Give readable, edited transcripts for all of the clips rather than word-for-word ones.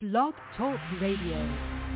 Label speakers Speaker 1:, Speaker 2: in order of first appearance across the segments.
Speaker 1: Blog Talk Radio.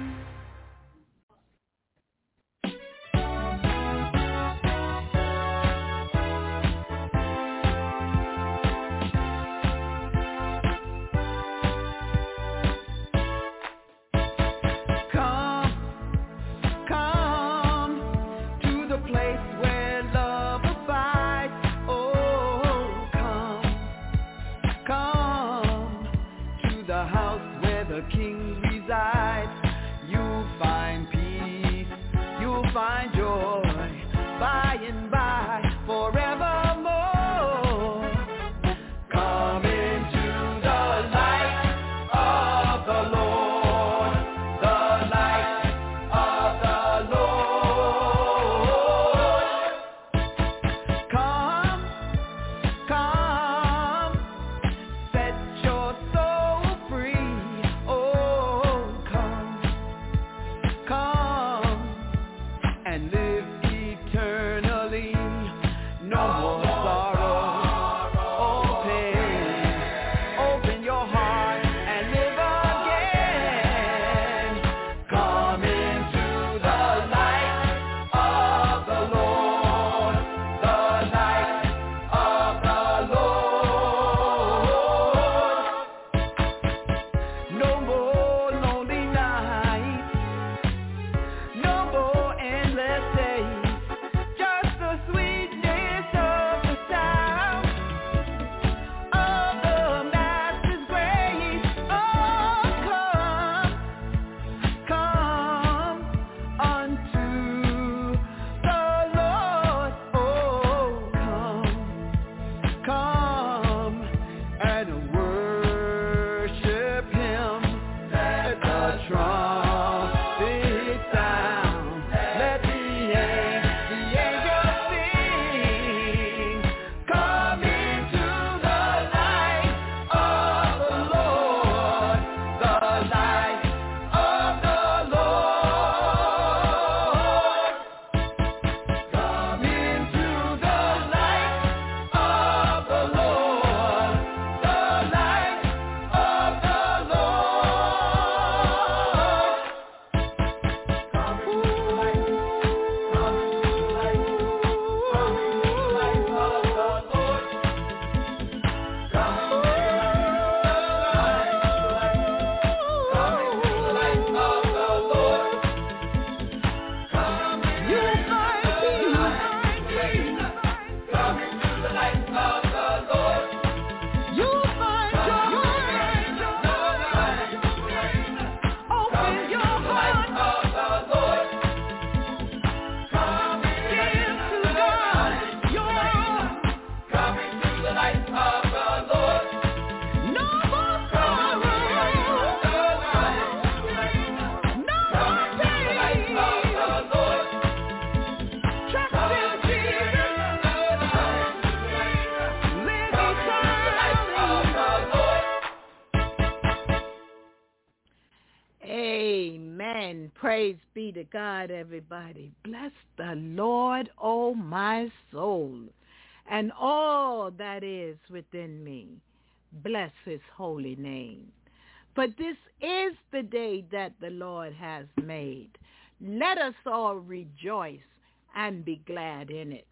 Speaker 2: Praise be to God, everybody. Bless the Lord, oh my soul, and all that is within me. Bless his holy name. For this is the day that the Lord has made. Let us all rejoice and be glad in it.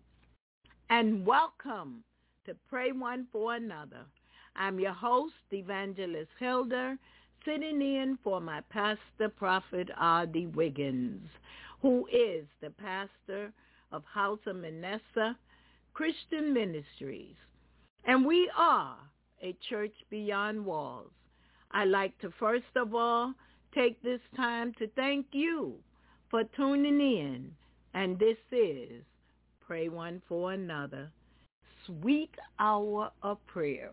Speaker 2: And welcome to Pray One for Another. I'm your host, Evangelist Hilda, sitting in for my pastor, Prophet R.D. Wiggins, who is the pastor of House of Manasseh Christian Ministries. And we are a church beyond walls. I'd like to first of all take this time to thank you for tuning in. And this is Pray One for Another, Sweet Hour of Prayer,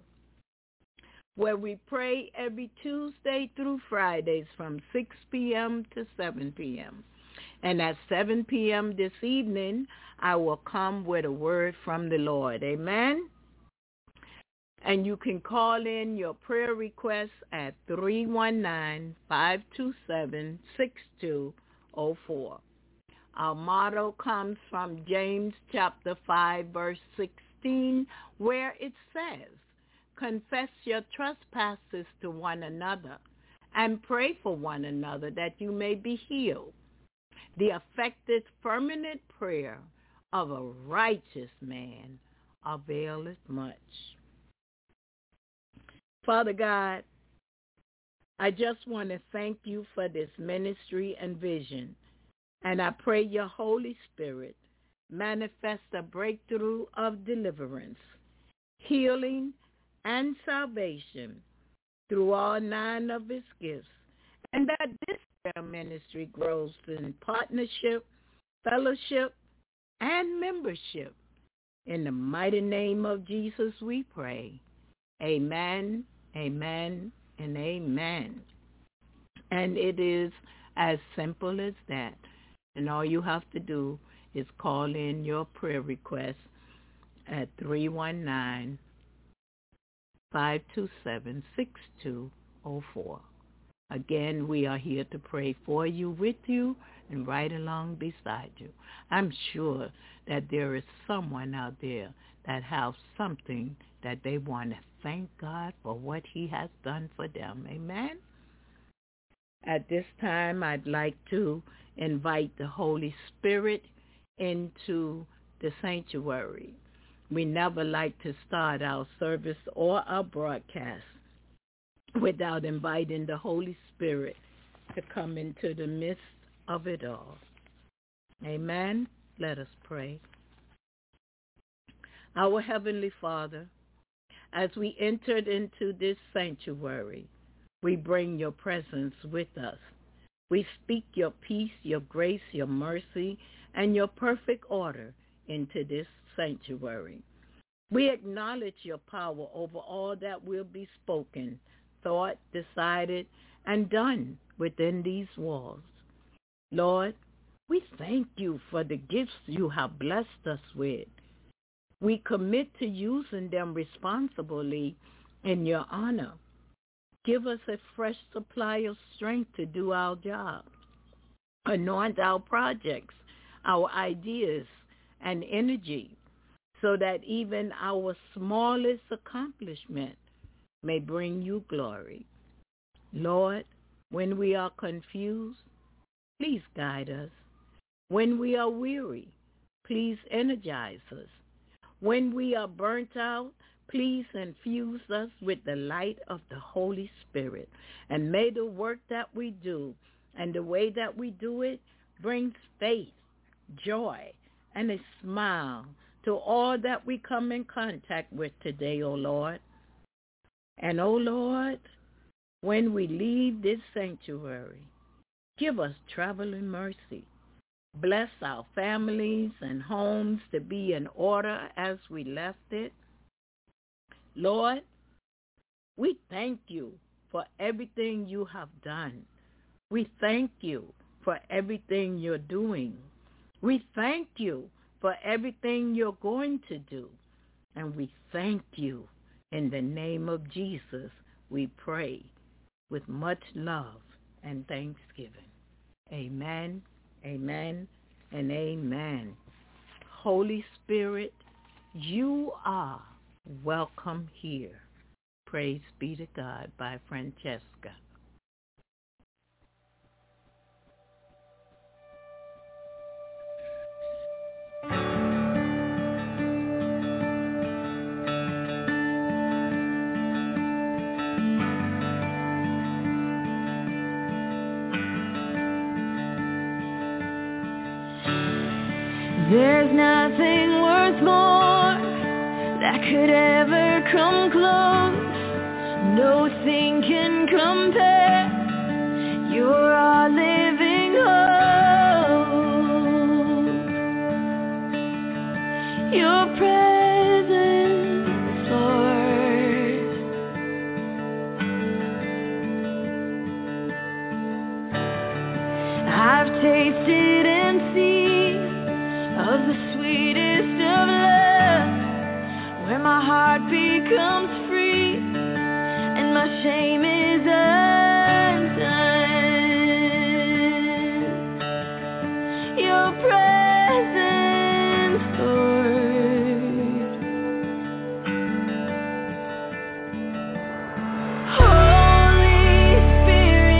Speaker 2: where we pray every Tuesday through Fridays from 6 p.m. to 7 p.m. And at 7 p.m. this evening, I will come with a word from the Lord. Amen? And you can call in your prayer requests at 319-527-6204. Our motto comes from James chapter 5, verse 16, where it says, confess your trespasses to one another and pray for one another that you may be healed. The effective, fervent prayer of a righteous man availeth much. Father God, I just want to thank you for this ministry and vision, and I pray your Holy Spirit manifest a breakthrough of deliverance, healing, and salvation through all 9 of his gifts, and that this prayer ministry grows in partnership, fellowship, and membership. In the mighty name of Jesus we pray. Amen, amen, and amen. And it is as simple as that. And all you have to do is call in your prayer request at 319-527-6204. Again, we are here to pray for you, with you, and right along beside you. I'm sure that there is someone out there that has something that they want to thank God for what he has done for them. Amen? At this time, I'd like to invite the Holy Spirit into the sanctuary. We never like to start our service or our broadcast without inviting the Holy Spirit to come into the midst of it all. Amen. Let us pray. Our Heavenly Father, as we entered into this sanctuary, we bring your presence with us. We speak your peace, your grace, your mercy, and your perfect order into this sanctuary. We acknowledge your power over all that will be spoken, thought, decided, and done within these walls. Lord, we thank you for the gifts you have blessed us with. We commit to using them responsibly in your honor. Give us a fresh supply of strength to do our jobs. Anoint our projects, our ideas, and energy, so that even our smallest accomplishment may bring you glory. Lord, when we are confused, please guide us. When we are weary, please energize us. When we are burnt out, please infuse us with the light of the Holy Spirit. And may the work that we do and the way that we do it brings faith, joy, and a smile to all that we come in contact with today, O Lord. And, O Lord, when we leave this sanctuary, give us traveling mercy. Bless our families and homes to be in order as we left it. Lord, we thank you for everything you have done. We thank you for everything you're doing. We thank you for everything you're going to do. And we thank you. In the name of Jesus, we pray with much love and thanksgiving. Amen, amen, and amen. Holy Spirit, you are welcome here. Praise be to God, by Francesca.
Speaker 3: There's nothing worth more that could ever come close. Nothing can compare. You're our living hope. Your presence, Lord. I've tasted and seen of the sweetest of love, where my heart becomes free and my shame is undone. Your presence, Lord. Holy Spirit,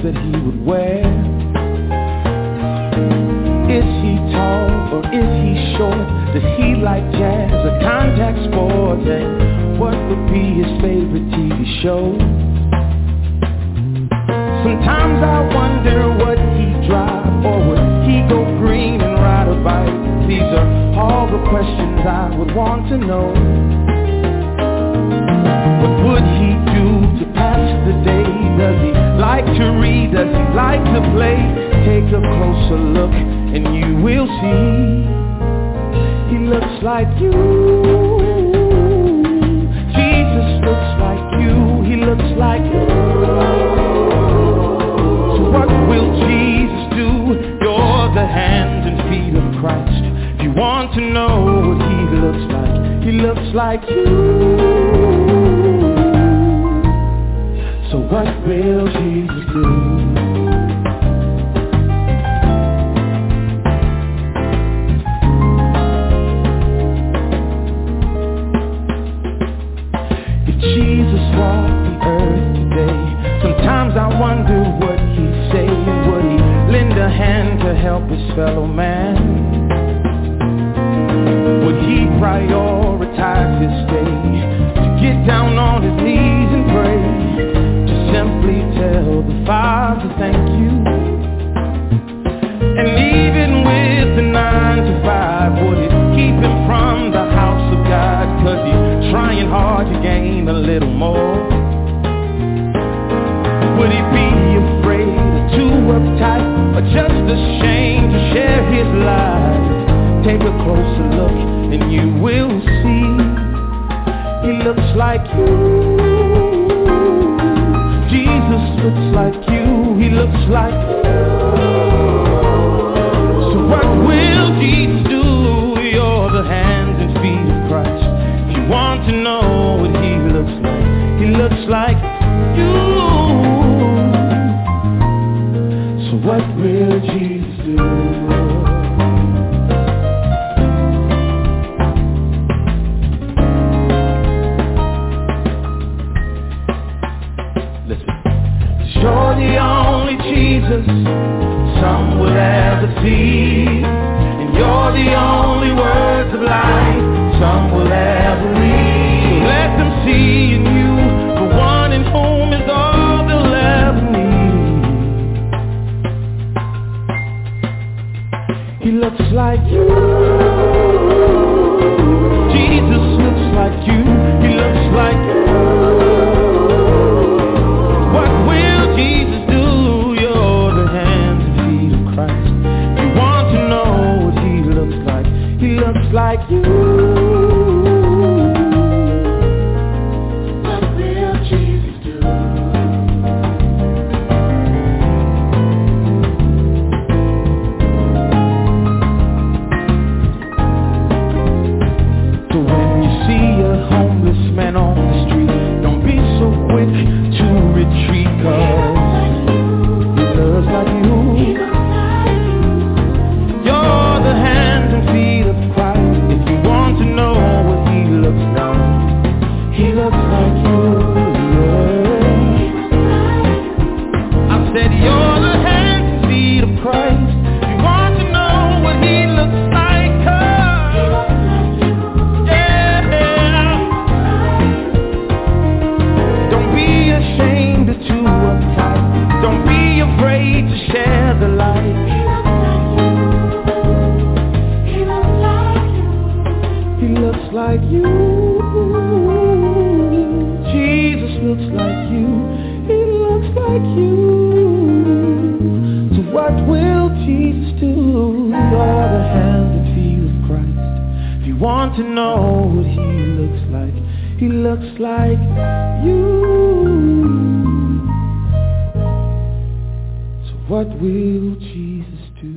Speaker 4: that he would wear? Is he tall or is he short? Does he like jazz or contact sports? And what would be his favorite TV show? Sometimes I wonder what he'd drive, or would he go green and ride a bike? These are all the questions I would want to know. What would he do to pass the day? Does he like to read? Does he like to play? Take a closer look and you will see he looks like you. Jesus looks like you. He looks like you. So what will Jesus do? You're the hands and feet of Christ. If you want to know what he looks like you. So what will Jesus do? If Jesus walked the earth today, sometimes I wonder what he'd say. Would he lend a hand to help his fellow man? Would he prioritize his day to get down on his knees and pray? Simply tell the Father thank you. And even with the 9 to 5, would it keep him from the house of God? 'Cause he's trying hard to gain a little more. Would he be afraid or too uptight or just ashamed to share his life? Take a closer look and you will see he looks like you. Jesus looks like you, he looks like you. So what will Jesus do? You're the hands and feet of Christ. If you want to know what he looks like you. So what will Jesus do? You're the only Jesus some will ever see, and you're the only words of life some will ever read. So let them see in you the one in whom is all they'll ever need. He looks like you. Jesus looks like you. He looks like you. What will Jesus do? You're the hands and feet of Christ. If you want to know what he looks like you. What will Jesus do? So when you see a homeless man on the street, don't be so quick to retreat, 'cause he looks like you. You're the hands and feet of Christ. If you want to know what he looks like, he looks like you. Yeah. I said you're the hands and feet of Christ. If you want to know what he looks like, 'cause yeah. Don't be ashamed or too uptight. Don't be afraid to share the light. He looks like you. Jesus looks like you. He looks like you. So what will Jesus do? You're the hands and feet of Christ. If you want to know what he looks like you. So what will Jesus do?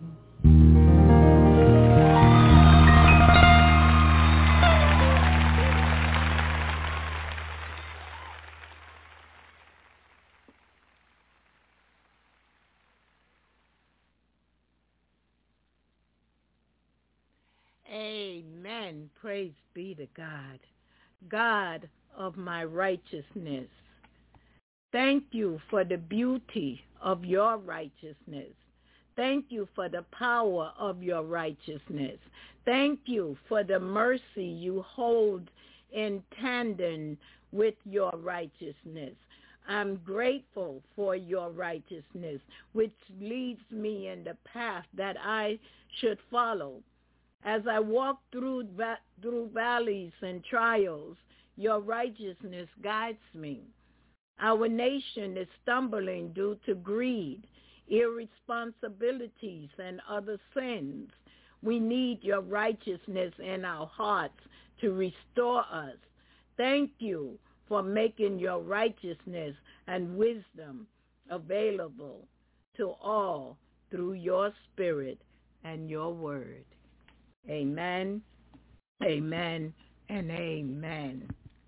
Speaker 2: Amen. Praise be to God. God of my righteousness. Thank you for the beauty of your righteousness. Thank you for the power of your righteousness. Thank you for the mercy you hold in tandem with your righteousness. I'm grateful for your righteousness, which leads me in the path that I should follow. As I walk through valleys and trials, your righteousness guides me. Our nation is stumbling due to greed, irresponsibilities, and other sins. We need your righteousness in our hearts to restore us. Thank you for making your righteousness and wisdom available to all through your Spirit and your word. Amen, amen, and amen.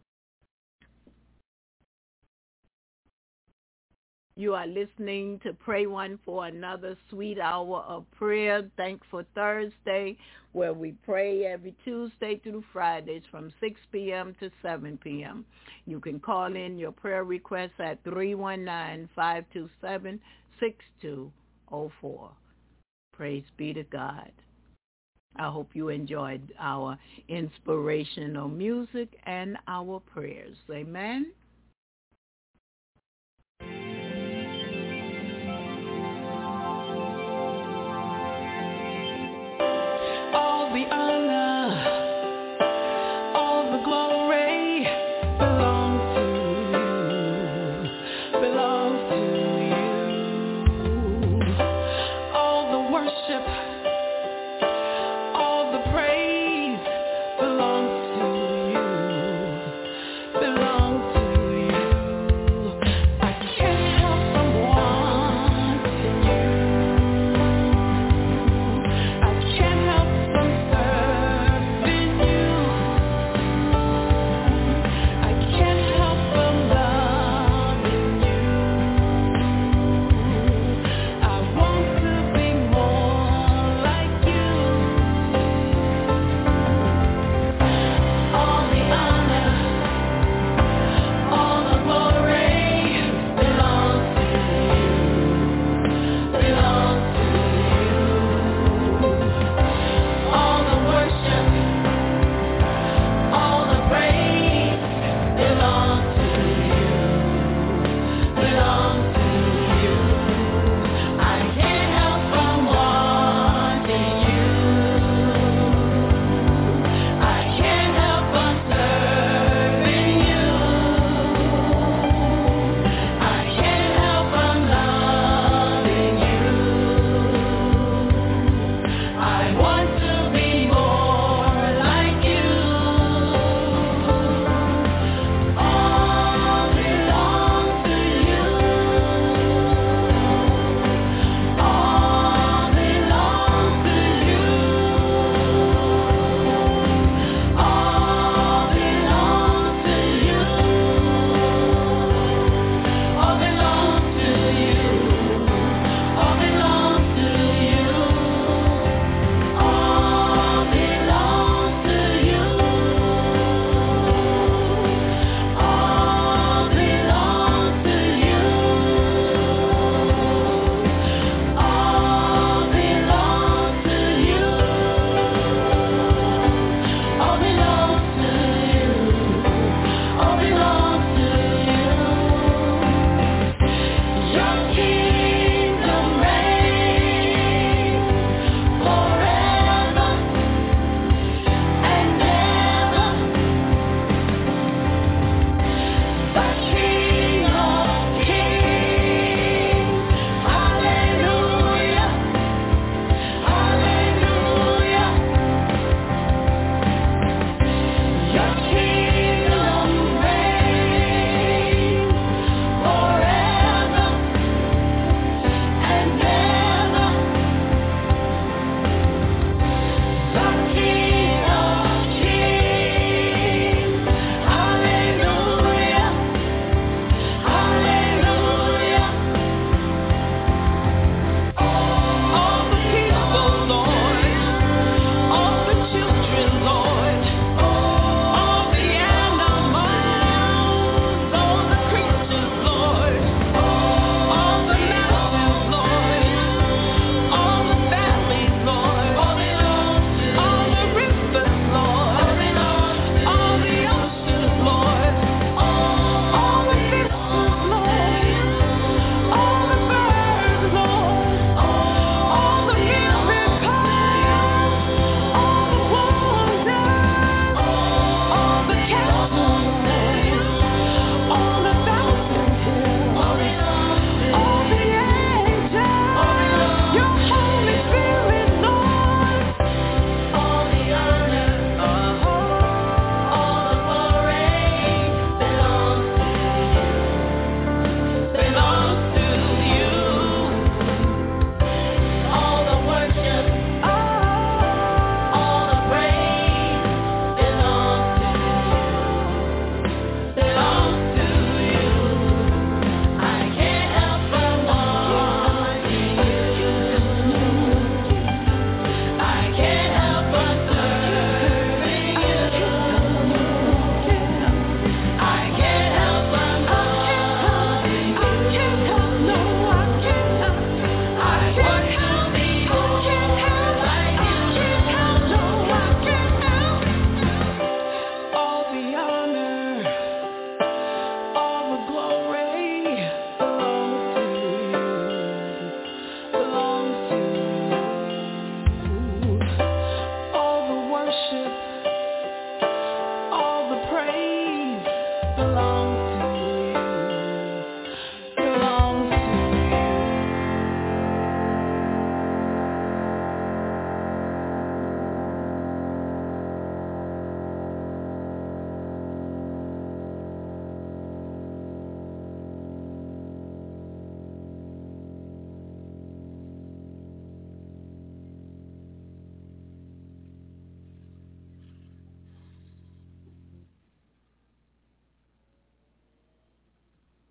Speaker 2: You are listening to Pray One for Another, Sweet Hour of Prayer, Thankful Thursday, where we pray every Tuesday through Fridays from 6 p.m. to 7 p.m. You can call in your prayer requests at 319-527-6204. Praise be to God. I hope you enjoyed our inspirational music and our prayers. Amen.
Speaker 4: All the honor, all the glory belongs to you, belongs to you. All the worship, all the praise belongs to you, belongs to you.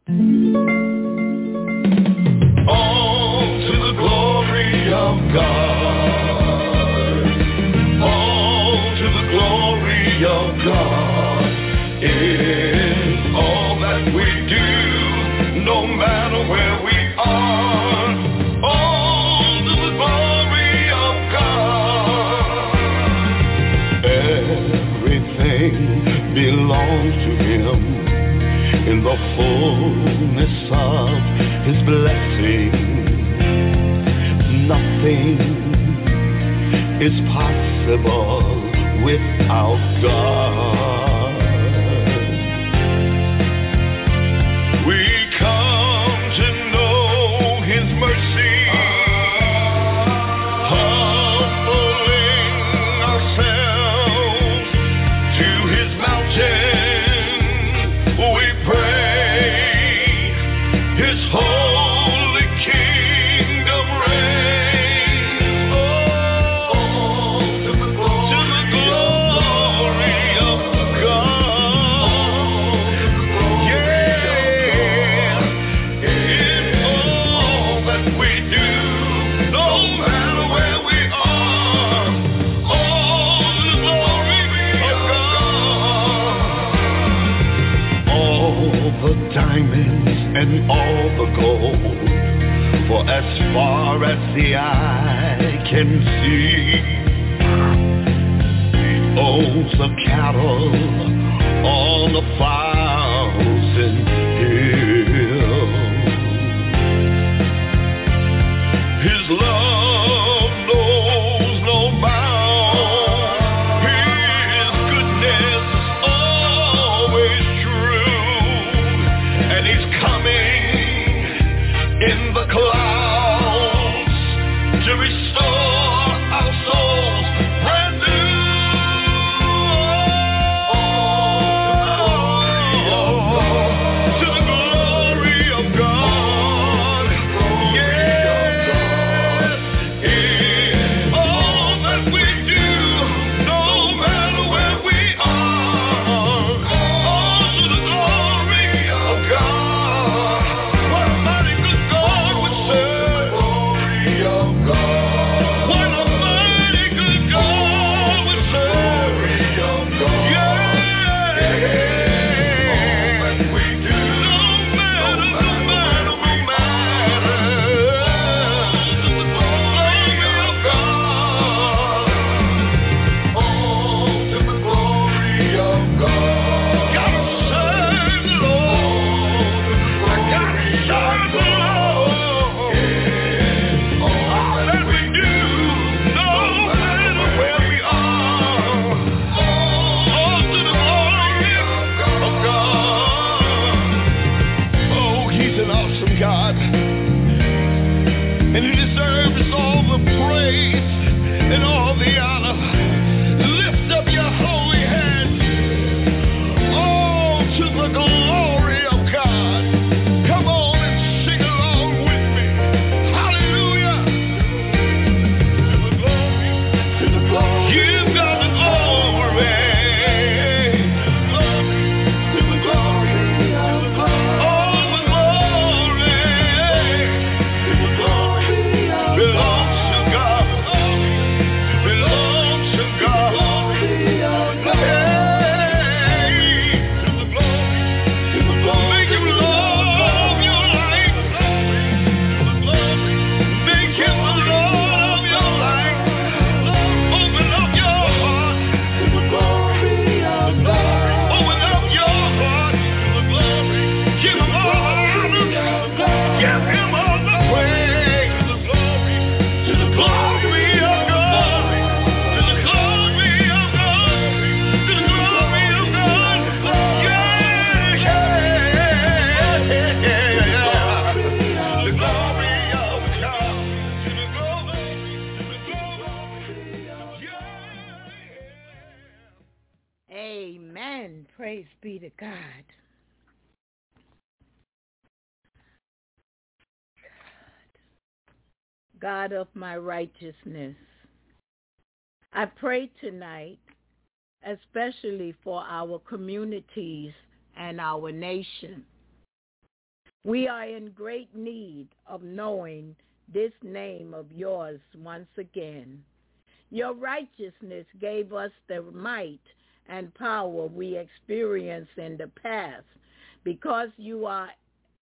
Speaker 5: All to the glory of God. All to the glory of God is all that we do, no matter where we are. All to the glory of God. Everything belongs to Him. In the fullness of His blessing, nothing is possible without God. We come to know His mercy, humbling ourselves to His mountain. We pray His holy kingdom reigns. Oh, to the glory of God. Yeah, in all that we do, no matter where we are. Oh, to the glory of God. All the diamonds and all the gold, for as far as the eye can see, He owns the cattle on 1,000 hills. His love knows no bounds. His goodness is always true, and He's coming in the clouds to restore our souls brand new. To the glory of God. Yes, in all that we do, no matter where we are. To the glory of God. What a mighty good God we serve. What a mighty good God we serve. Yeah. All that we do, no matter. To the glory of God. Oh, to the glory of God. Gotta serve the Lord. I gotta serve the Lord. All that we do, no matter where we are. Oh, to the glory of God. Oh, He's an awesome God, and He deserves all the praise and all the honor. Lift up your holy hands. All to the glory of God. Come on and sing along with me. Hallelujah. To the glory. You've got the glory. To the glory of God. All the glory. To the glory of God. Belongs to God. Belongs to God. Hey, to the glory. Make Him love your life. Make Him the Lord of your life. Open up your heart. Open up your heart to the glory. Give Him all the honor. Give Him all the praise. To the glory of God. To the glory of God. To the glory of God. Yeah, yeah, yeah. The glory of God. To the glory. Yeah.
Speaker 2: Amen. Praise be to God. God of my righteousness, I pray tonight, especially for our communities and our nation. We are in great need of knowing this name of yours once again. Your righteousness gave us the might and power we experienced in the past. Because you are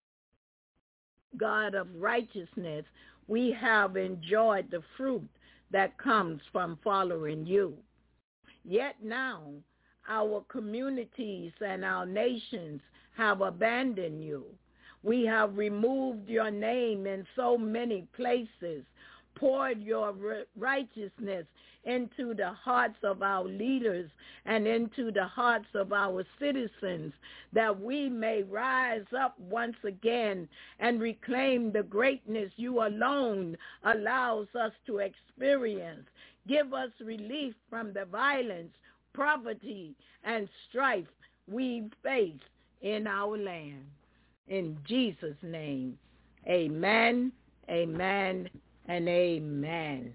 Speaker 2: God of righteousness, we have enjoyed the fruit that comes from following you. Yet now, our communities and our nations have abandoned you. We have removed your name in so many places, poured your righteousness into the hearts of our leaders and into the hearts of our citizens, that we may rise up once again and reclaim the greatness you alone allows us to experience. Give us relief from the violence, poverty, and strife we face in our land. In Jesus' name, amen, amen, and amen.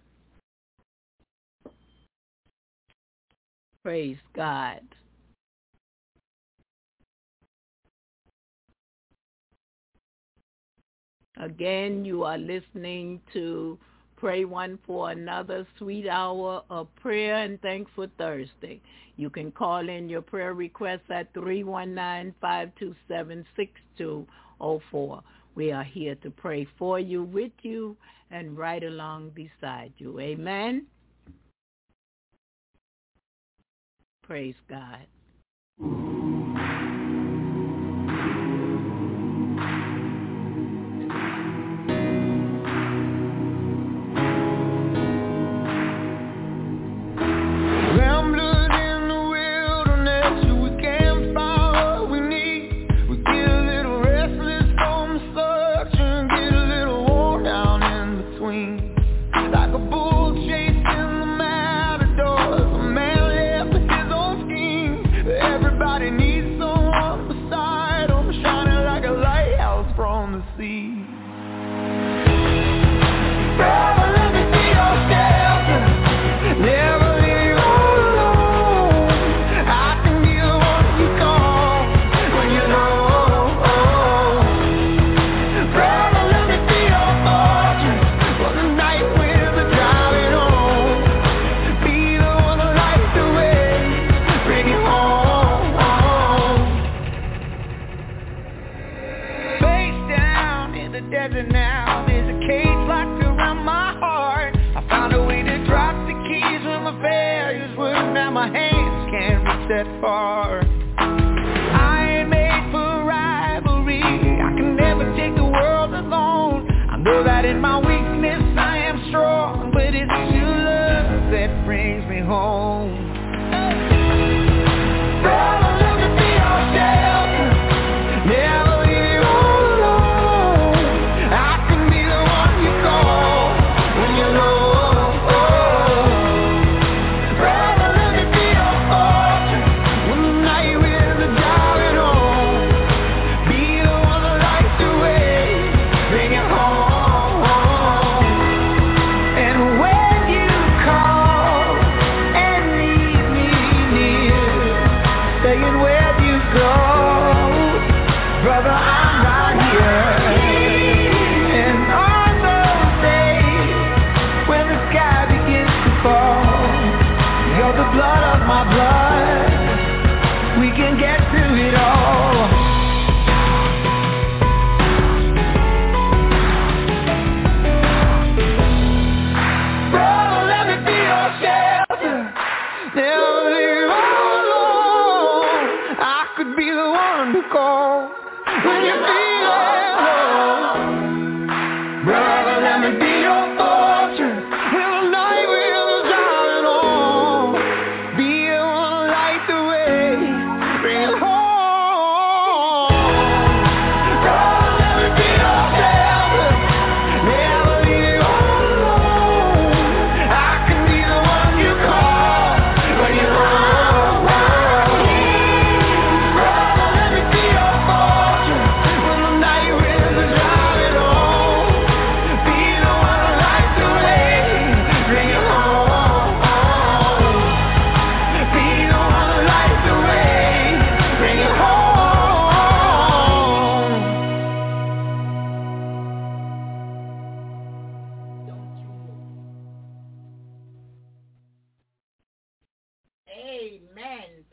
Speaker 2: Praise God. Again, you are listening to Pray One for Another, Sweet Hour of Prayer and Thankful Thursday. You can call in your prayer requests at 319-527-6204. We are here to pray for you, with you, and right along beside you. Amen. Praise God.
Speaker 3: And when you call and need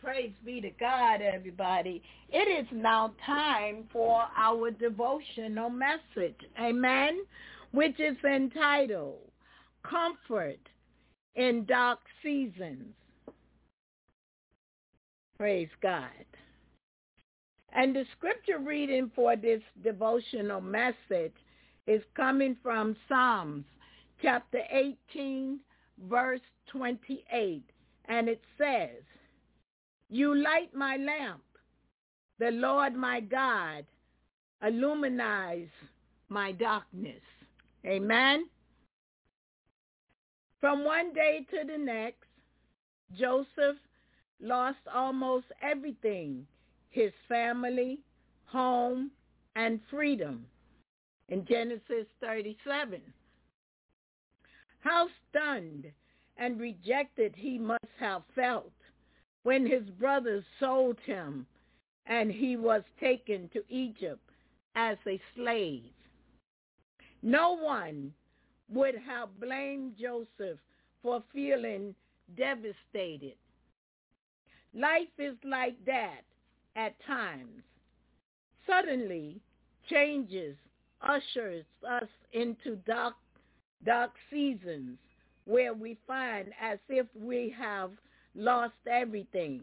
Speaker 2: Praise be to God, everybody. It is now time for our devotional message, amen, which is entitled, Comfort in Dark Seasons. Praise God. And the scripture reading for this devotional message is coming from Psalms chapter 18, verse 28. And it says, You light my lamp. The Lord my God illumines my darkness. Amen. From one day to the next, Joseph lost almost everything, his family, home, and freedom, in Genesis 37. How stunned and rejected he must have felt when his brothers sold him and he was taken to Egypt as a slave. No one would have blamed Joseph for feeling devastated. Life is like that at times. Suddenly, changes ushers us into dark seasons where we find as if we have lost everything.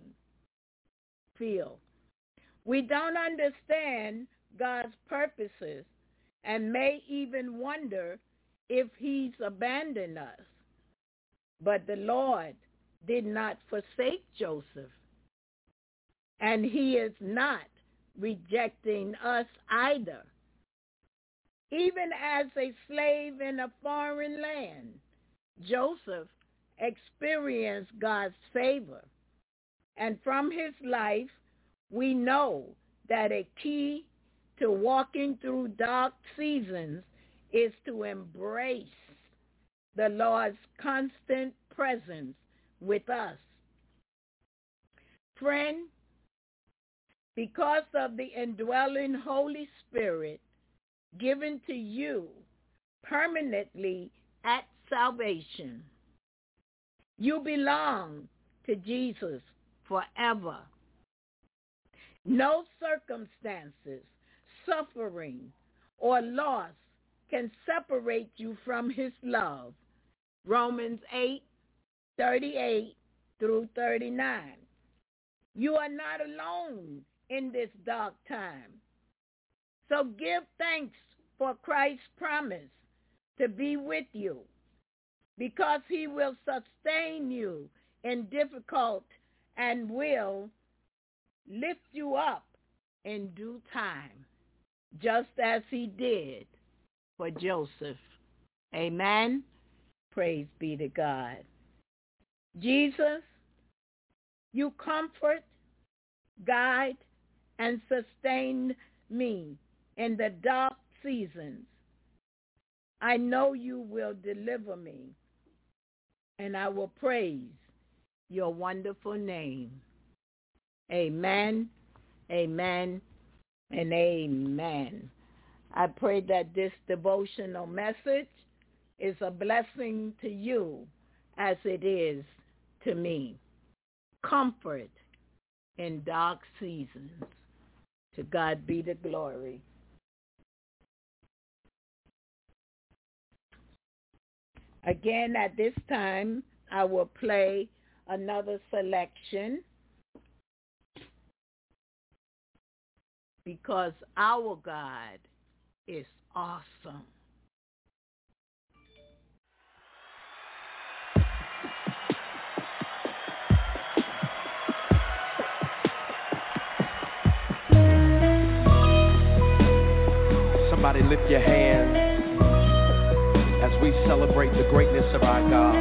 Speaker 2: We don't understand God's purposes and may even wonder if he's abandoned us. But the Lord did not forsake Joseph, and he is not rejecting us either. Even as a slave in a foreign land, Joseph experienced God's favor. And from his life, we know that a key to walking through dark seasons is to embrace the Lord's constant presence with us. Friend, because of the indwelling Holy Spirit given to you permanently at salvation, you belong to Jesus forever. No circumstances, suffering, or loss can separate you from his love. Romans 8:38 through 39. You are not alone in this dark time. So give thanks for Christ's promise to be with you, because he will sustain you in difficult and will lift you up in due time, just as he did for Joseph. Amen. Praise be to God. Jesus, you comfort, guide, and sustain me in the dark seasons. I know you will deliver me, and I will praise your wonderful name. Amen, amen, and amen. I pray that this devotional message is a blessing to you as it is to me. Comfort in dark seasons. To God be the glory. Again, at this time, I will play another selection, because our God is awesome.
Speaker 6: Somebody lift your hands as we celebrate the greatness of our God.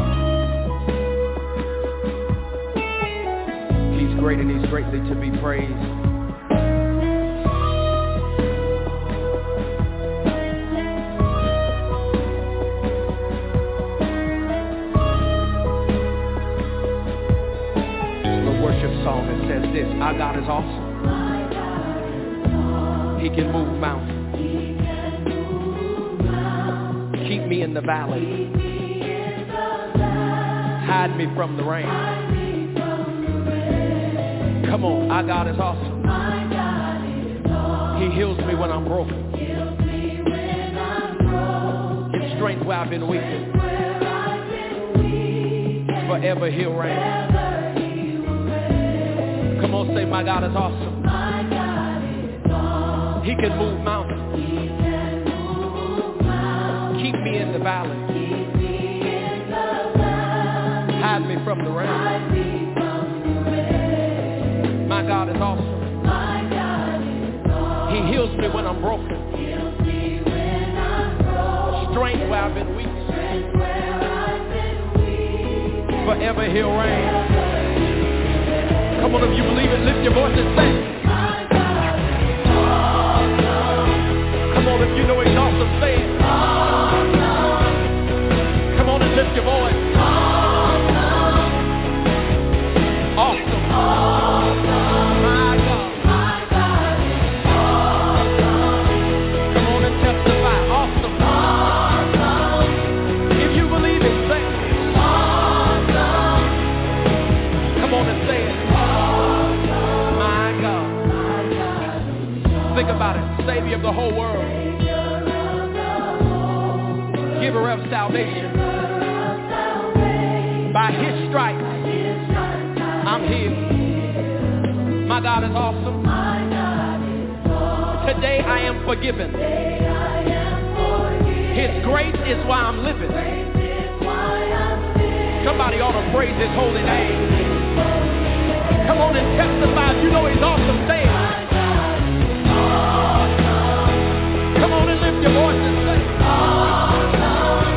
Speaker 6: He's great and he's greatly to be praised. The worship song that says this: our God is awesome. He can move mountains. Keep me in the valley. Hide me from the rain. Come on, our God is awesome.
Speaker 3: My God is awesome.
Speaker 6: He heals me when I'm broken.
Speaker 3: Heals me when I'm broken.
Speaker 6: Gives strength where I've been weak.
Speaker 3: Where I've been weak.
Speaker 6: Forever He'll reign.
Speaker 3: Forever He will reign.
Speaker 6: Come on, say, my God is awesome.
Speaker 3: My God is awesome.
Speaker 6: He can move mountains.
Speaker 3: He can move mountains.
Speaker 6: Keep me in the valley.
Speaker 3: Keep me in the valley.
Speaker 6: Hide me from the rain.
Speaker 3: Hide me from the rain.
Speaker 6: My God is awesome.
Speaker 3: My God is awesome.
Speaker 6: He heals me when I'm broken.
Speaker 3: Heals me when I'm broken.
Speaker 6: Strength where I've been weak.
Speaker 3: Strength where I've been weak.
Speaker 6: Forever He'll reign. Come on, if you believe it, lift your voice and sing.
Speaker 3: My God is awesome.
Speaker 6: Come on, if you know He's awesome, say it.
Speaker 3: Awesome.
Speaker 6: Come on and lift your voice. Awesome. My God.
Speaker 3: My God is awesome.
Speaker 6: Come on and testify. Awesome.
Speaker 3: Awesome.
Speaker 6: If you believe it, say it.
Speaker 3: Awesome.
Speaker 6: Come on and say it.
Speaker 3: Awesome.
Speaker 6: My God.
Speaker 3: My God is awesome.
Speaker 6: Think about it. Savior of the whole world.
Speaker 3: Savior of the whole world.
Speaker 6: Giver of salvation.
Speaker 3: Giver of salvation.
Speaker 6: By His stripes, I'm healed. My God is awesome.
Speaker 3: My God is awesome.
Speaker 6: Today I am forgiven.
Speaker 3: Today I am forgiven.
Speaker 6: His grace is why I'm living.
Speaker 3: Grace is why I'm living.
Speaker 6: Somebody ought to praise His holy name. Come on and testify. You know He's awesome. Say it.
Speaker 3: My God is awesome.
Speaker 6: Come on and lift your voice and say it.
Speaker 3: Awesome.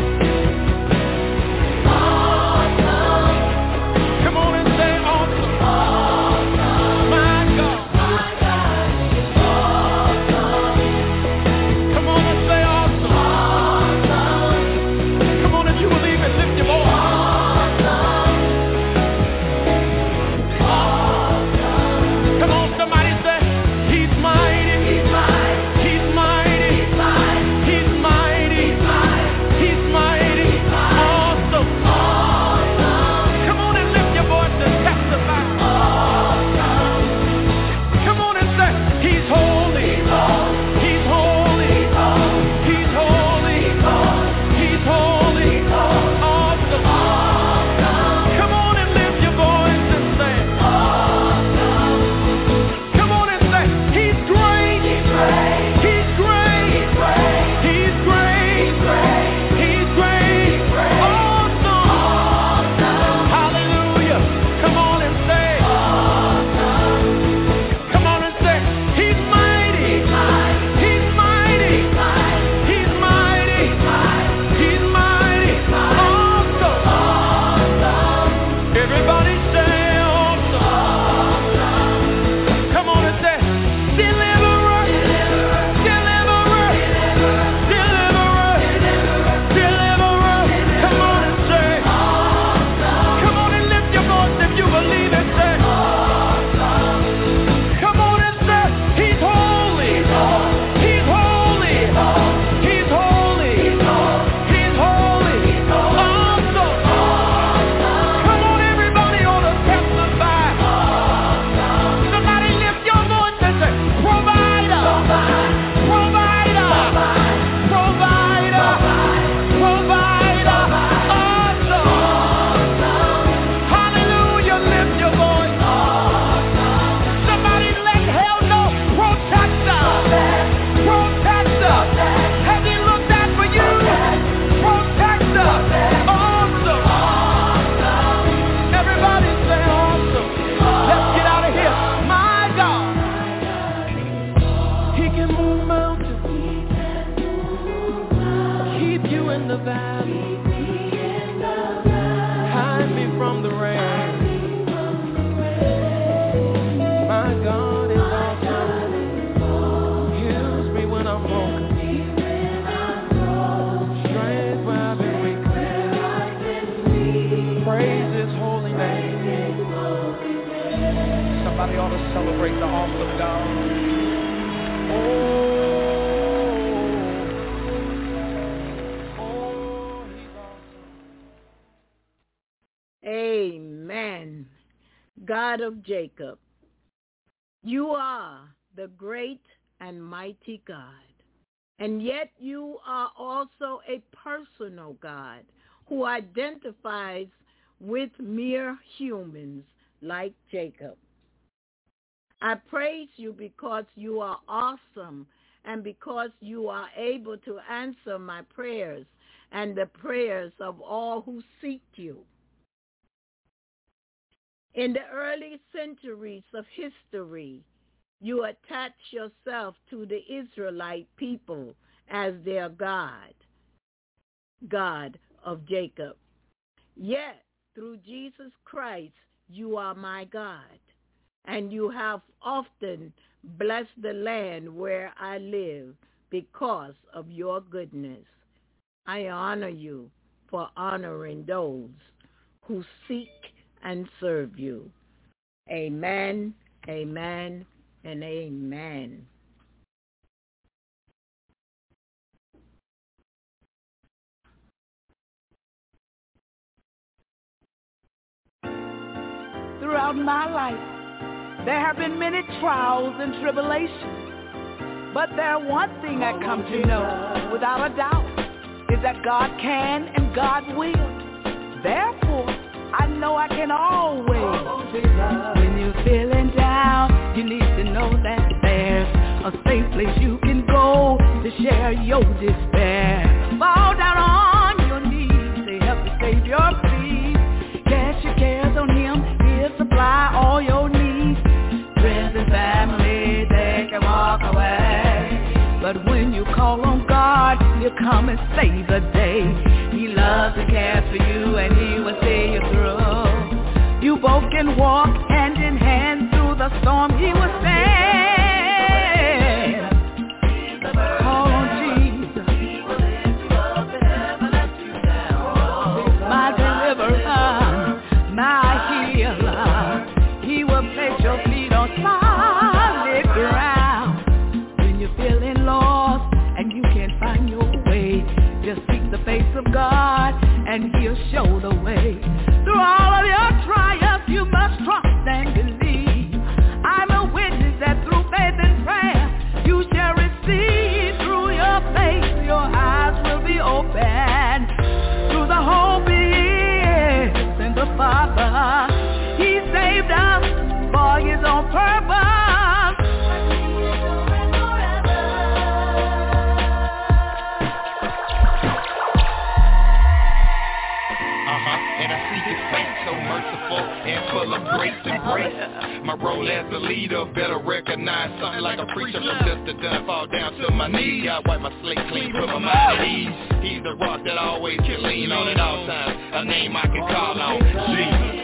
Speaker 3: Awesome.
Speaker 6: Come on and say awesome.
Speaker 3: Awesome.
Speaker 6: My God.
Speaker 3: My God is awesome.
Speaker 6: Come on and say awesome.
Speaker 3: Awesome.
Speaker 6: Come on, if you believe it, lift your voice.
Speaker 3: Awesome. Awesome.
Speaker 6: Come on, somebody say, He's mighty.
Speaker 3: He's mighty.
Speaker 6: He's mighty.
Speaker 3: He's mighty.
Speaker 6: He's mighty.
Speaker 3: He's mighty.
Speaker 6: He's mighty. Awesome.
Speaker 3: Awesome.
Speaker 6: Come on and lift your voice and testify.
Speaker 3: Awesome.
Speaker 6: Come on and say, He's holy.
Speaker 3: He's holy.
Speaker 6: He's holy.
Speaker 3: He's holy.
Speaker 6: He's holy. He's holy. Awesome.
Speaker 3: Awesome.
Speaker 6: Come on and lift your voice and say,
Speaker 3: Awesome.
Speaker 6: come on and say, He's great.
Speaker 3: He's great.
Speaker 6: He's great.
Speaker 3: He's great.
Speaker 6: He's great.
Speaker 3: He's great.
Speaker 6: He's great.
Speaker 3: great.
Speaker 6: Awesome.
Speaker 3: Awesome.
Speaker 6: Hallelujah. Come on and say,
Speaker 3: Awesome.
Speaker 6: come on and say, He's mighty.
Speaker 3: He's mighty.
Speaker 6: He's mighty.
Speaker 3: He's mighty.
Speaker 6: He's mighty.
Speaker 3: He's mighty.
Speaker 6: He's mighty. Awesome.
Speaker 3: Awesome.
Speaker 6: Everybody say awesome.
Speaker 3: Awesome.
Speaker 6: Come on and say, deliverer. Deliverer. Deliverer. Deliverer. Come on and say,
Speaker 3: Awesome.
Speaker 6: come on and lift your voice if you believe it. Say,
Speaker 3: Awesome.
Speaker 6: come on and say, He's holy. He's holy. He's holy. He's holy. Awesome. Come on, everybody ought to testify. Somebody lift your voice and say, provider. Provider. Provider. Provider. Awesome. Hallelujah. Lift your voice. Somebody let hell know. Protector. Protector. Has He looked out for you? Protector. Awesome. Everybody say awesome. Let's get out of here. My God. He can move mountains. Keep you in the valley. Hide me from the rain. My God is awesome. Heals me when I'm broken. Strength where I've been weak. Praise His holy name. Somebody ought to celebrate the awesome God. He's awesome.
Speaker 2: Amen. God of Jacob, You are the great and mighty God. And yet you are also a personal God who identifies with mere humans like Jacob. I praise you because you are awesome and because you are able to answer my prayers and the prayers of all who seek you. In the early centuries of history, you attached yourself to the Israelite people as their God, God of Jacob. Yet, through Jesus Christ, you are my God, and you have often blessed the land where I live because of your goodness. I honor you for honoring those who seek and serve you. Amen, amen, and amen.
Speaker 6: Throughout my life, there have been many trials and tribulations. But there's one thing I come to know without a doubt is that God can and God will. Therefore, I know I can always. When you're feeling down, you need to know that there's a safe place you can go to share your despair. Fall down on your knees to help you save your peace. Cast your cares on him, he'll supply all your needs. Friends and family, they can walk away. But when you call on God, he'll come and save the day. He loves and cares for you and he will see you through. You both can walk hand in hand through the storm. He will stand. Call on Jesus. He will lift you up and never let you down. My deliverer, my healer. He will place your feet on solid ground. When you're feeling lost and you can't find your way, just seek the face of God and he'll show the way. Through all of your trials, you must trust and believe. I'm a witness that through faith and prayer, you shall receive. Through your faith, your eyes will be open. Through the hope is in the Father. He saved us for his own purpose.
Speaker 5: And I see his face so merciful and full of grace and grace. My role as a leader better recognize something like a preacher. From just to done fall down to my knees. God wipe my slate clean, put my mind at ease. He's the rock that I always can lean on at all times. A name I can call on, Jesus.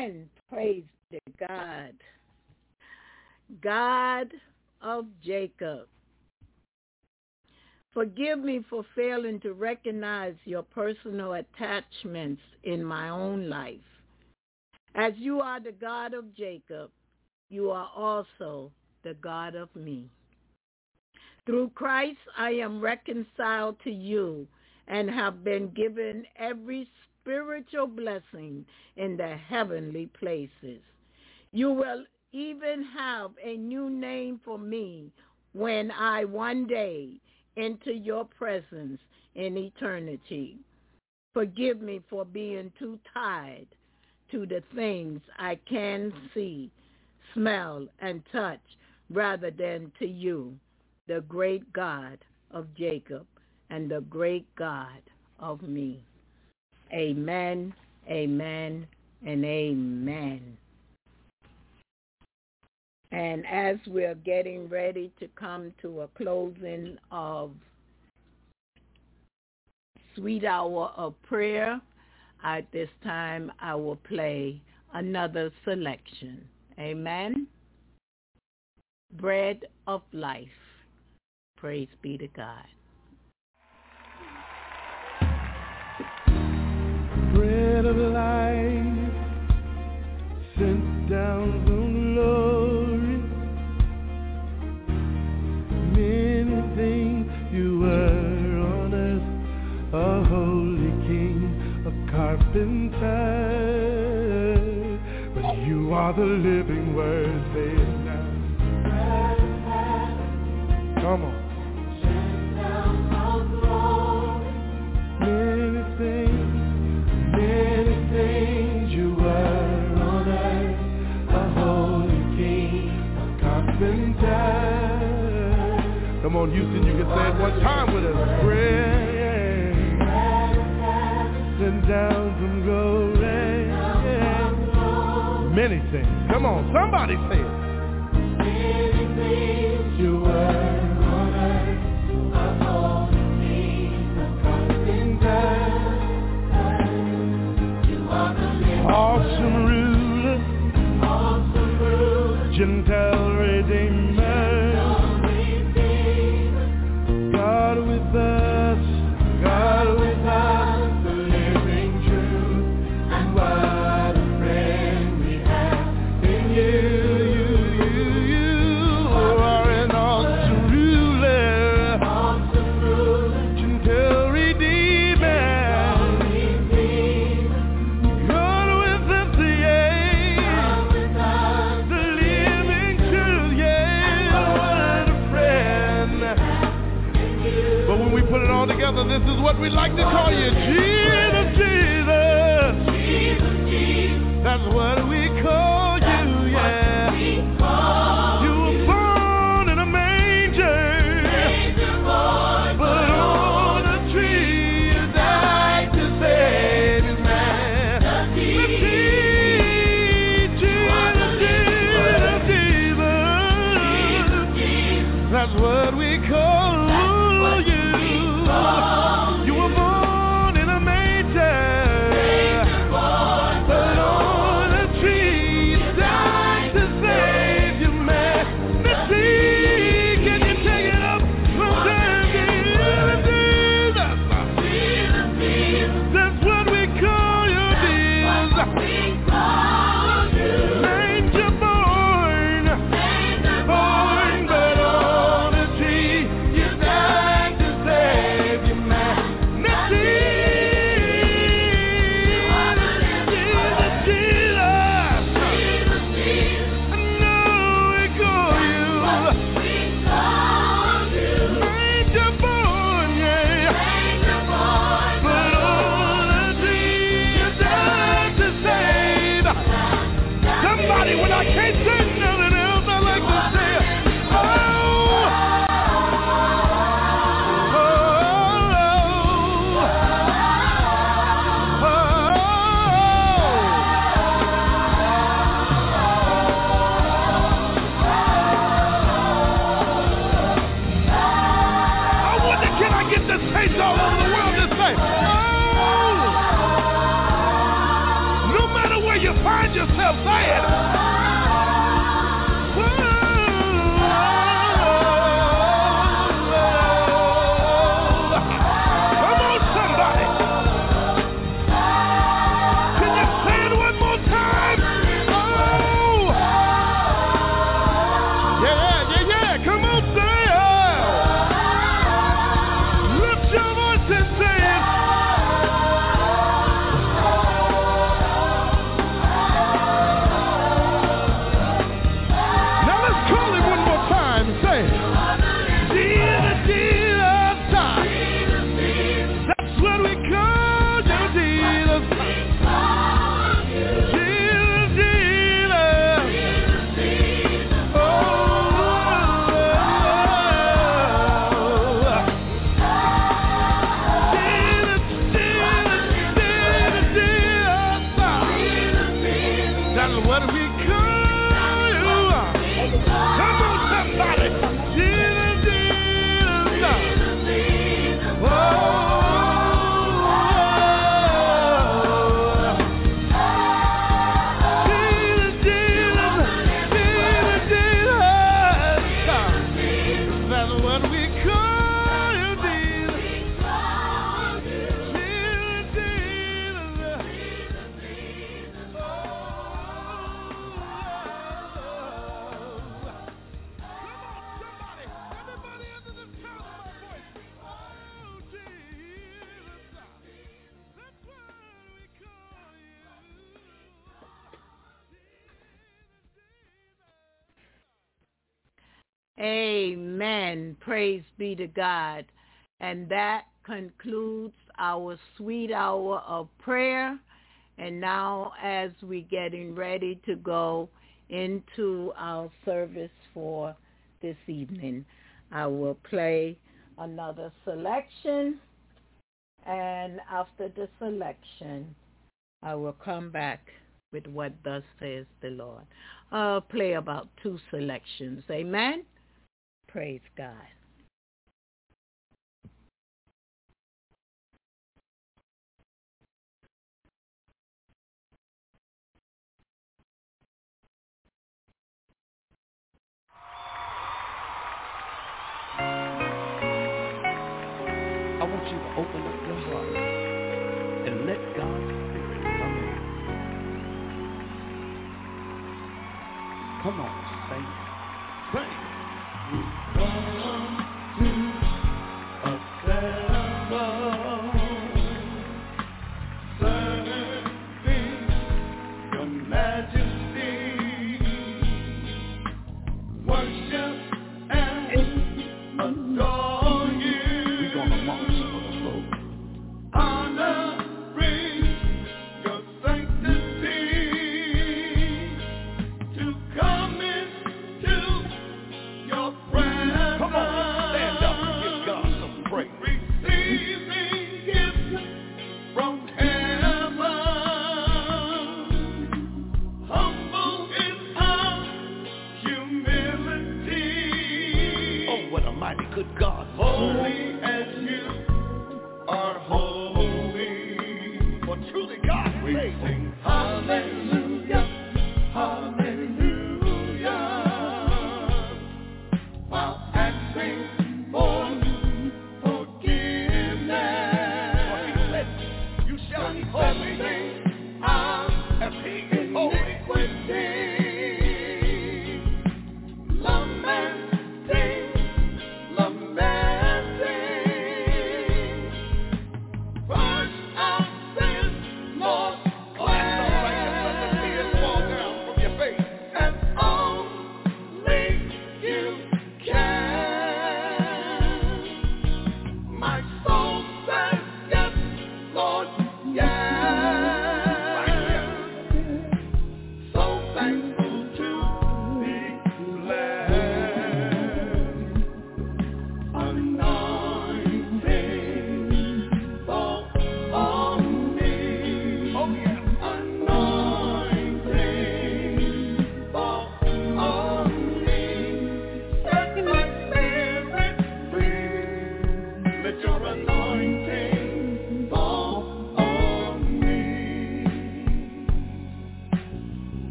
Speaker 2: Amen. Praise to God. God of Jacob, forgive me for failing to recognize your personal attachments in my own life. As you are the God of Jacob, you are also the God of me. Through Christ, I am reconciled to you and have been given every spiritual blessing in the heavenly places. You will even have a new name for me when I one day enter your presence in eternity. Forgive me for being too tied to the things I can see, smell, and touch rather than to you, the great God of Jacob and the great God of me. Amen, amen, and amen. And as we're getting ready to come to a closing of Sweet Hour of Prayer, at this time I will play another selection. Amen. Bread of Life. Praise be to God.
Speaker 4: Bread of life, sent down from glory. Many things you were on earth, a holy king, a carpenter. But you are the living word, say it now. Come on. Many things you were on earth, a holy king, a carpenter. Come on, Houston, you can say it one time with us. Bread, sent down from glory. Many things. Come on, somebody say it. Many things you were on earth, a holy king, a carpenter. Awesome ruler, Gentile redeemer, God with us, the living truth, and what a friend we have in you. You are an awesome ruler, Gentile redeemer. Together, this is what we like to call you, Jesus, Jesus. Jesus. That's what we call you, yeah. You were born in a manger, but on a tree you died to save his man. Jesus. That's what we call you. You were born in a manger, but on a tree you died to save your humanity. Can you take it up from there? Jesus. That's what we call you, Jesus. Manger born, but on a tree you died to save your man.
Speaker 5: yourself. Say it.
Speaker 2: Amen. Praise be to God. And that concludes our sweet hour of prayer. And now as we're getting ready to go into our service for this evening, I will play another selection. And after the selection, I will come back with what thus says the Lord. I'll play about 2 selections. Amen. Praise God.
Speaker 7: I want you to open up your heart and let God's Spirit come in. Come on, saints. Sing. Come to assemble, serving your majesty, worship and adore you. We're gonna march for the Lord. Honoring your sanctity, to come into your presence. Come on, stand up and give God some praise. Receiving gifts from heaven, humble in our humility. Oh, what a mighty good God. Holy as you are holy. For truly God we sing hallelujah, hallelujah, while asking for forgiveness. For he said, you shall be holy as he is holy. Lamenting, lamenting,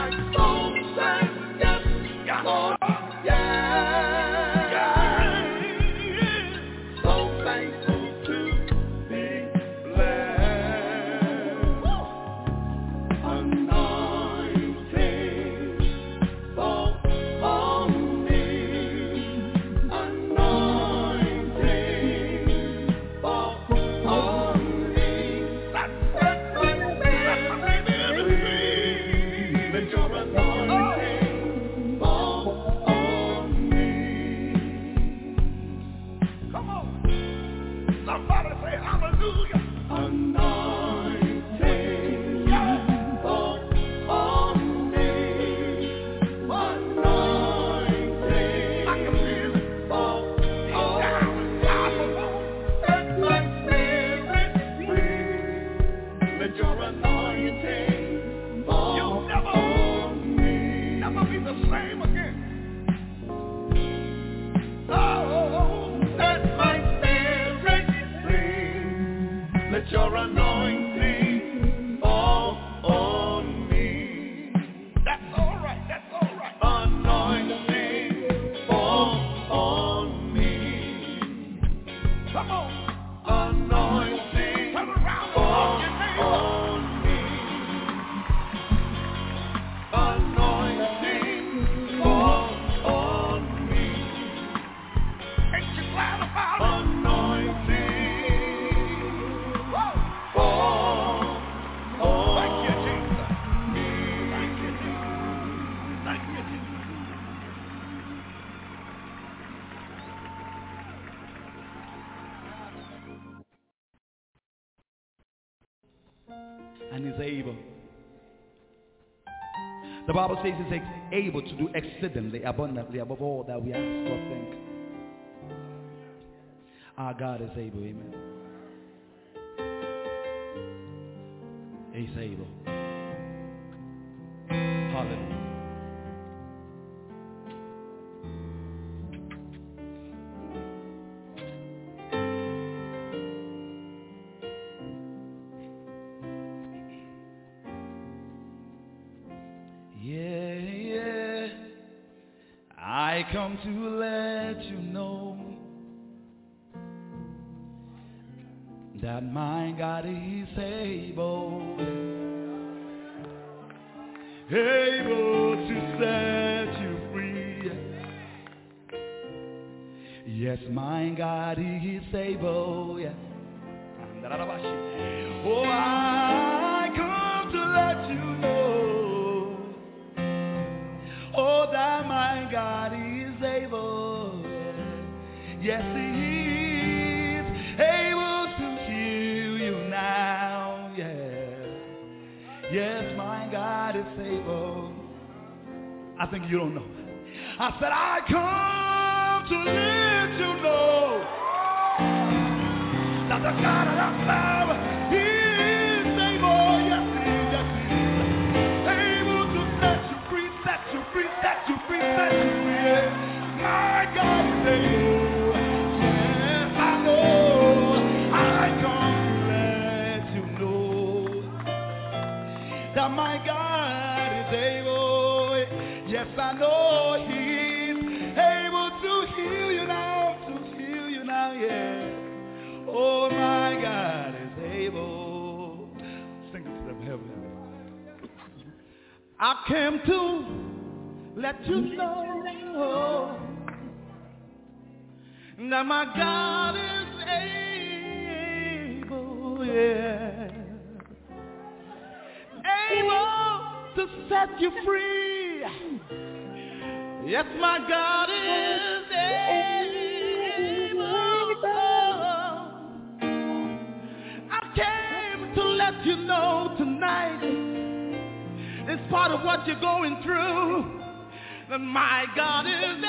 Speaker 8: And he's able. The Bible says he's able to do exceedingly abundantly above all that we ask or think. Our God is able, amen. He's able. Hallelujah. I come to let you know that my God is able to set you free. Yes, my God is able. Oh, I come to let you know, oh, that my God is able. Yes, he is able to heal you now. Yes, my God is able. I think you don't know. I said, I come to let you know that the God of our power, he is able. Yes, he is. Able to set you free, set you free, set you free, set you free. My God is able. Yes, I know. I come to let you know that my God is able. Yes, I know he's able to heal you now, yeah. Oh, my God is able. Sing it to them, heaven. I came to let you know that my God is able, yeah. Able to set you free. Yes, my God is able. I came to let you know tonight, it's part of what you're going through, that my God is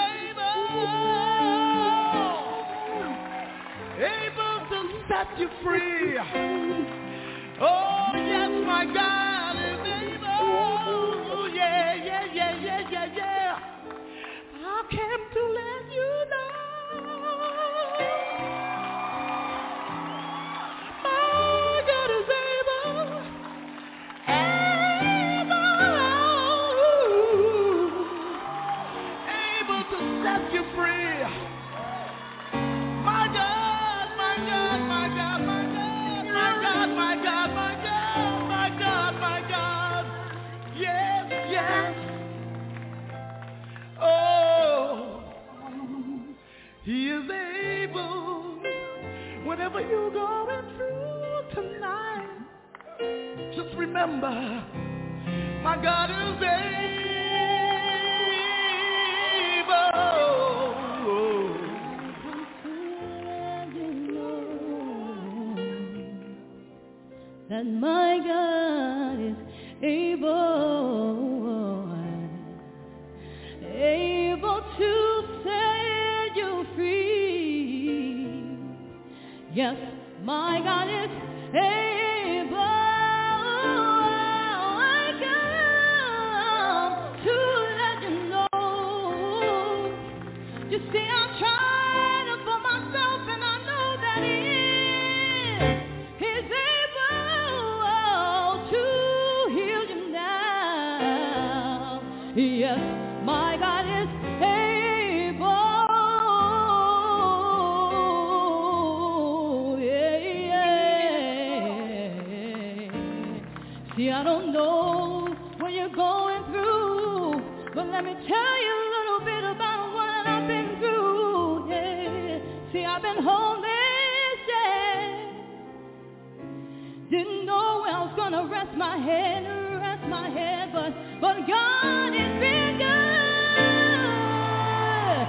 Speaker 8: able to set you free. Oh, yes, my God is able. Yeah. I came to let you know my God is able. you're going through tonight, just remember, my God is
Speaker 3: that my God is able to set you free. Yes, my God is able. I come to let you know. You see, I'm trying for myself, and I know that He's able to heal you now. Yes, my God is able. See, I don't know what you're going through, but let me tell you a little bit about what I've been through. Yeah. See, I've been homeless, yeah. Didn't know where I was gonna rest my head, but God has been good.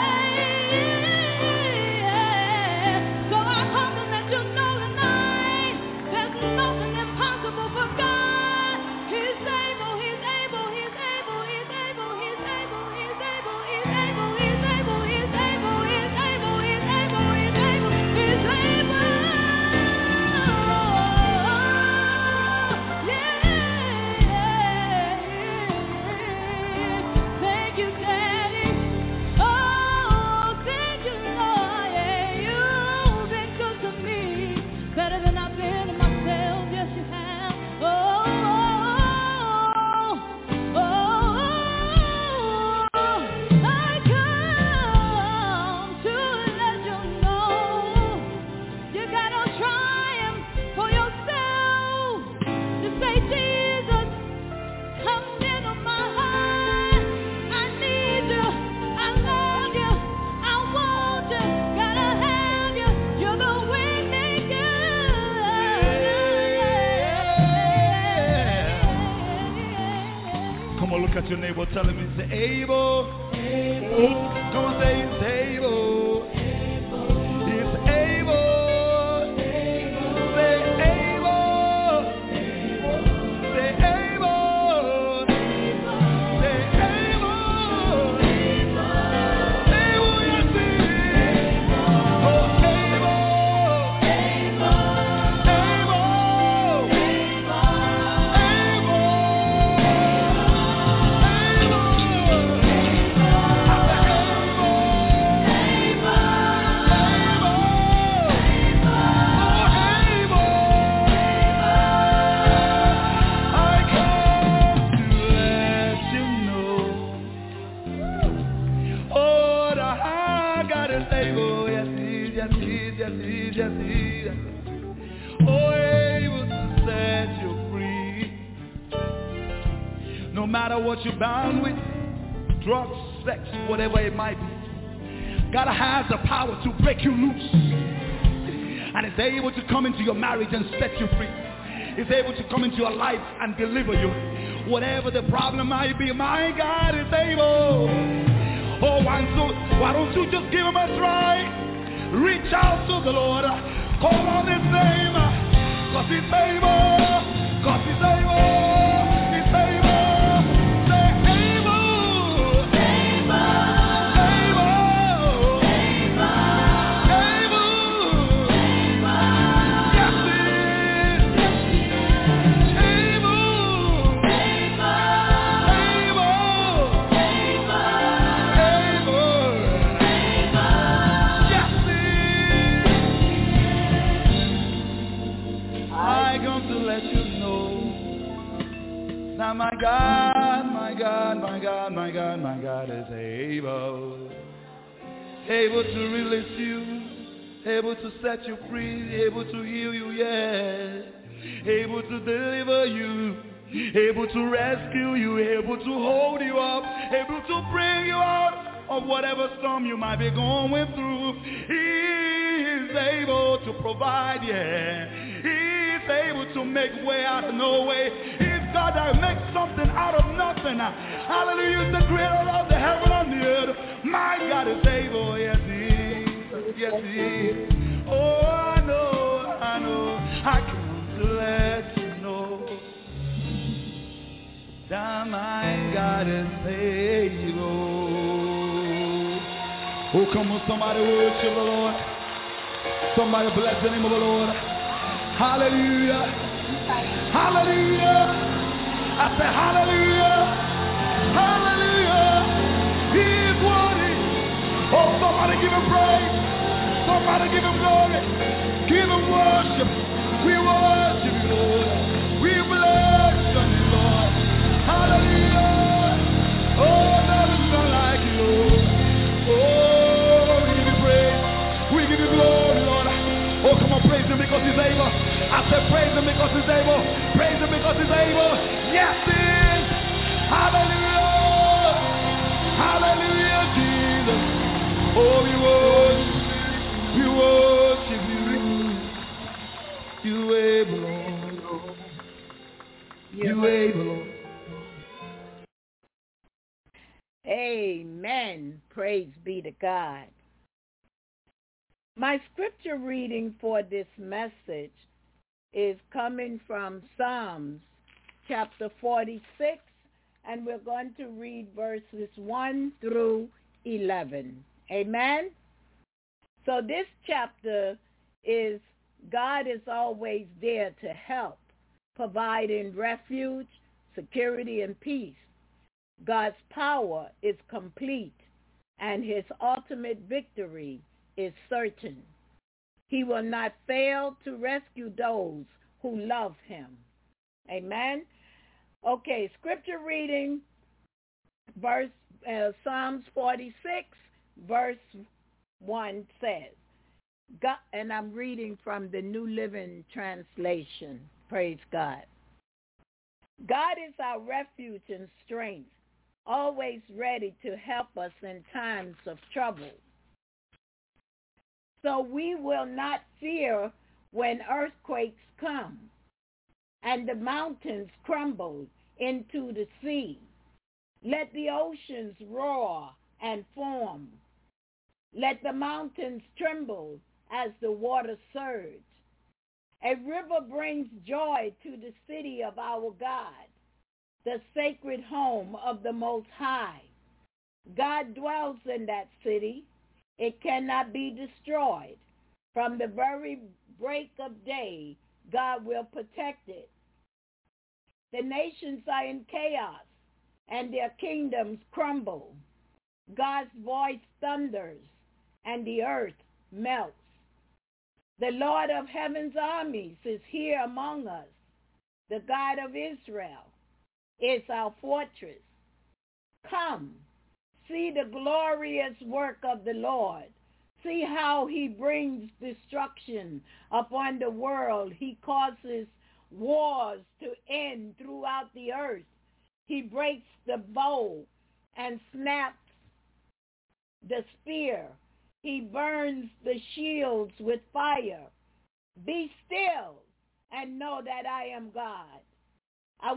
Speaker 3: Hey, so I come to let you know tonight, there's nothing impossible for God. He's able, He's able, He's able, He's able, He's able, He's able, He's able, He's able, He's able, He's able, He's able, He's able, He's able. Thank you, Daddy. Oh, thank you, Lord. Yeah, you've been good to me, better than I've been to myself. Yes, you have. I come to let you know you got no triumph for yourself. Just say, Jesus, come into my heart. I need you. I love you. I want you. Gotta have you. You're the way maker.
Speaker 8: Come on, look at your neighbor, tell him he's able. Come on, say he's able. He's able. Say able. Say able. Say able. Able, yes, he is. Oh, able. No matter what you're bound with, drugs, sex, whatever it might be, God has the power to break you loose. And is able to come into your marriage and set you free. Is able to come into your life and deliver you. Whatever the problem might be, my God is able. Oh, why don't you just give him a try? Reach out to the Lord. Call on his name. Because he's able. Because he's able. He's able. Say able. Now my God, my God, my God, my God, my God is able. Able to release you, able to set you free, able to heal you, yes. Able to deliver you, able to rescue you, able to hold you up, able to bring you out of whatever storm you might be going through. He is He's able to provide, yeah. He's able to make way out of no way. He's God that makes something out of nothing. Hallelujah, He's the creator of the heaven and the earth. My God is able, yes He is, yes He is. Oh, I know, I come to let you know that my God is able. Oh, come on, somebody worship the Lord. Somebody bless the name of the Lord. Hallelujah. Hallelujah. I say hallelujah. Hallelujah. He is worthy. Oh, somebody give Him praise. Somebody give Him glory. Give Him worship. We worship you, Lord. We bless you, Lord. Hallelujah. Oh, there is none like you, Lord. Oh, we give you praise. We give you glory, Lord. Oh, come on, praise Him because He's able. I said praise Him because He's able. Praise Him because He's able. Yes, He is. Hallelujah. Hallelujah, Jesus. Oh, we worship you. You able, Lord. You able, Lord.
Speaker 2: Amen. Praise be to God. My scripture reading for this message is coming from Psalms chapter 46, and we're going to read verses 1 through 11. Amen? So this chapter is God is always there to help, providing refuge, security, and peace. God's power is complete, and His ultimate victory is certain. He will not fail to rescue those who love Him. Amen. Okay, scripture reading, Psalms 46, verse 1 says, God, and I'm reading from the New Living Translation. Praise God. God is our refuge and strength, always ready to help us in times of trouble. So we will not fear when earthquakes come and the mountains crumble into the sea. Let the oceans roar and foam. Let the mountains tremble as the waters surge. A river brings joy to the city of our God, the sacred home of the Most High. God dwells in that city. It cannot be destroyed. From the very break of day, God will protect it. The nations are in chaos, and their kingdoms crumble. God's voice thunders, and the earth melts. The Lord of heaven's armies is here among us. The God of Israel is our fortress. Come, see the glorious work of the Lord. See how He brings destruction upon the world. He causes wars to end throughout the earth. He breaks the bow and snaps the spear. He burns the shields with fire. Be still and know that I am God. I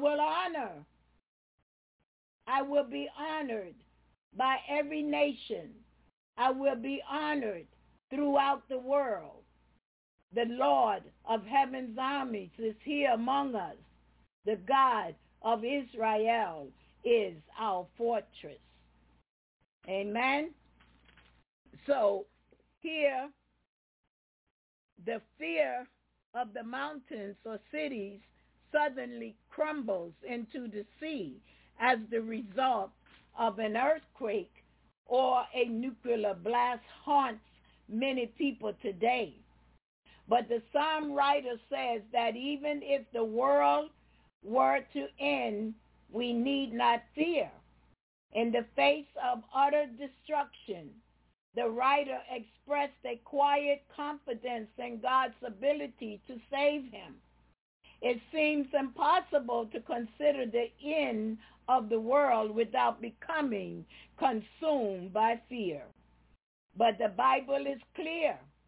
Speaker 2: will be honored by every nation. I will be honored throughout the world. The Lord of heaven's armies is here among us. The God of Israel is our fortress. Amen. So here, the fear of the mountains or cities suddenly crumbles into the sea as the result of an earthquake or a nuclear blast haunts many people today. But the psalm writer says that even if the world were to end, we need not fear. In the face of utter destruction, the writer expressed a quiet confidence in God's ability to save him. It seems impossible to consider the end of the world without becoming consumed by fear. But the Bible is clear.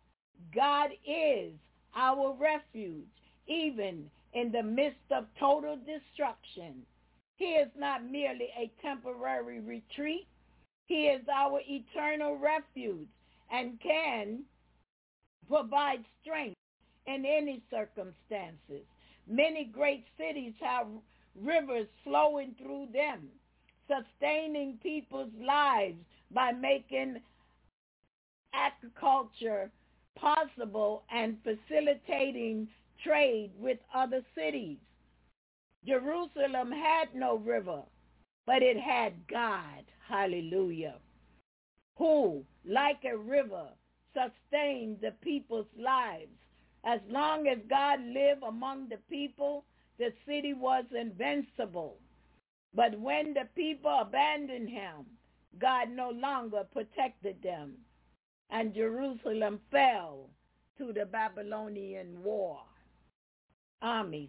Speaker 2: God is our refuge, even in the midst of total destruction. He is not merely a temporary retreat. He is our eternal refuge and can provide strength in any circumstances. Many great cities have rivers flowing through them, sustaining people's lives by making agriculture possible and facilitating trade with other cities. Jerusalem had no river, but it had God, hallelujah, who, like a river, sustained the people's lives. As long as God lived among the people, the city was invincible. But when the people abandoned him, God no longer protected them, and Jerusalem fell to the Babylonian army.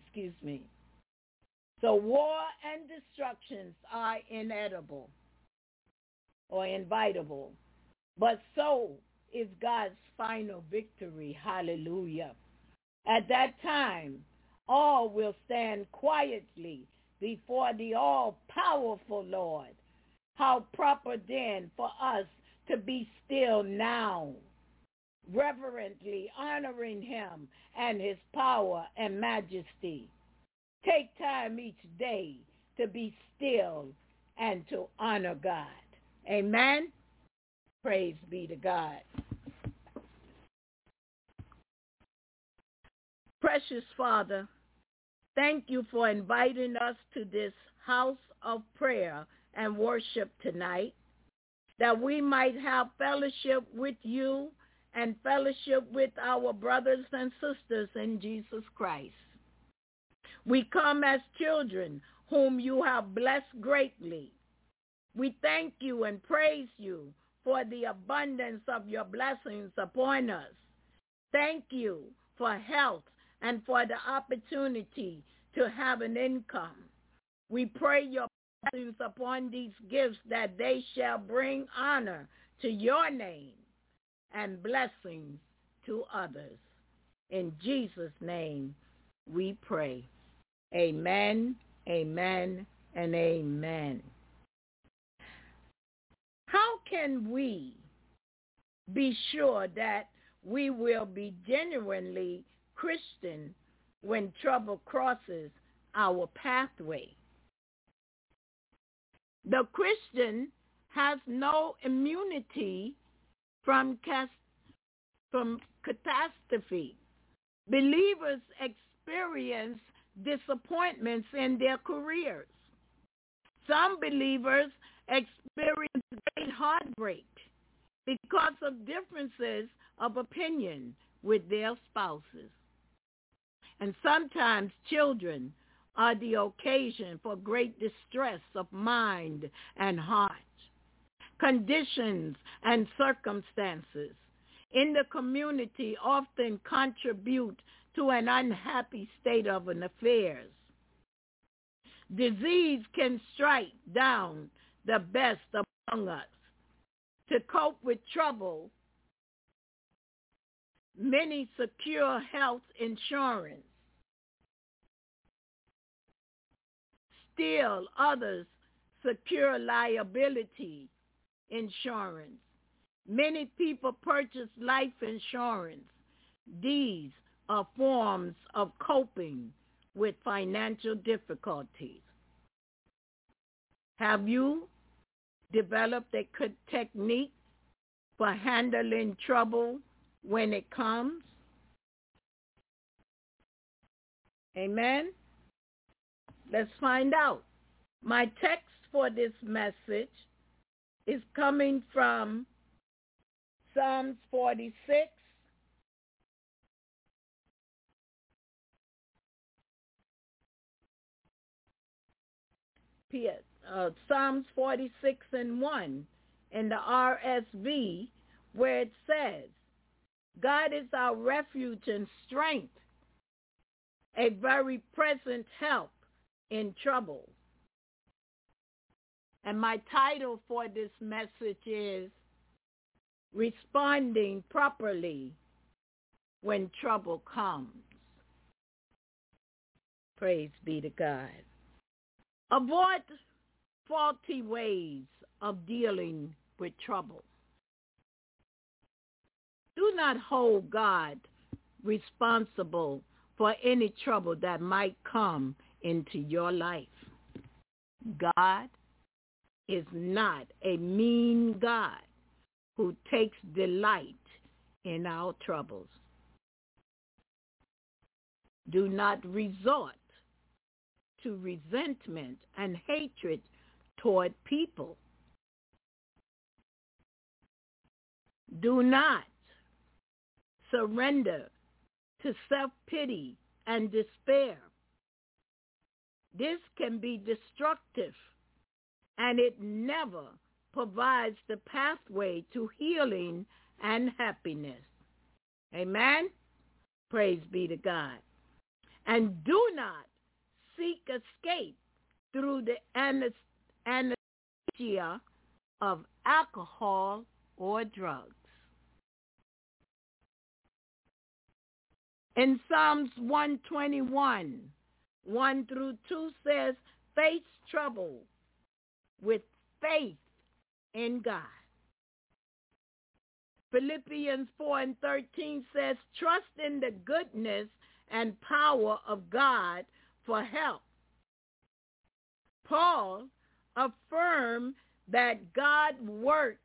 Speaker 2: So war and destructions are inevitable or inevitable, but so is God's final victory. Hallelujah. At that time, all will stand quietly before the all-powerful Lord. How proper then for us to be still now, reverently honoring him and his power and majesty. Take time each day to be still and to honor God. Amen. Praise be to God. Precious Father, thank you for inviting us to this house of prayer and worship tonight, that we might have fellowship with you and fellowship with our brothers and sisters in Jesus Christ. We come as children whom you have blessed greatly. We thank you and praise you for the abundance of your blessings upon us. Thank you for health and for the opportunity to have an income. We pray your blessings upon these gifts, that they shall bring honor to your name and blessings to others. In Jesus' name we pray. Amen, amen, and amen. How can we be sure that we will be genuinely Christian when trouble crosses our pathway? The Christian has no immunity from catastrophe. Believers experience disappointments in their careers. Some believers experience great heartbreak because of differences of opinion with their spouses. And sometimes children are the occasion for great distress of mind and heart. Conditions and circumstances in the community often contribute to an unhappy state of affairs. Disease can strike down the best among us. To cope with trouble, many secure health insurance. Still others secure liability insurance. Many people purchase life insurance. These are forms of coping with financial difficulties. Have you developed a good technique for handling trouble when it comes? Amen? Let's find out. My text for this message is coming from Psalms 46, Psalms 46:1 in the RSV, where it says, God is our refuge and strength, a very present help in trouble. And my title for this message is Responding Properly when trouble comes. Praise be to God. Avoid faulty ways of dealing with trouble. Do not hold God responsible for any trouble that might come into your life. God is not a mean God who takes delight in our troubles. Do not resort to resentment and hatred toward people. Do not surrender to self-pity and despair. This can be destructive, and it never provides the pathway to healing and happiness. Amen? Praise be to God. And do not seek escape through the anesthesia of alcohol or drugs. In Psalms 121, 1 through 2 says, face trouble with faith in God. Philippians 4 and 13 says, trust in the goodness and power of God for help. Paul affirmed that God works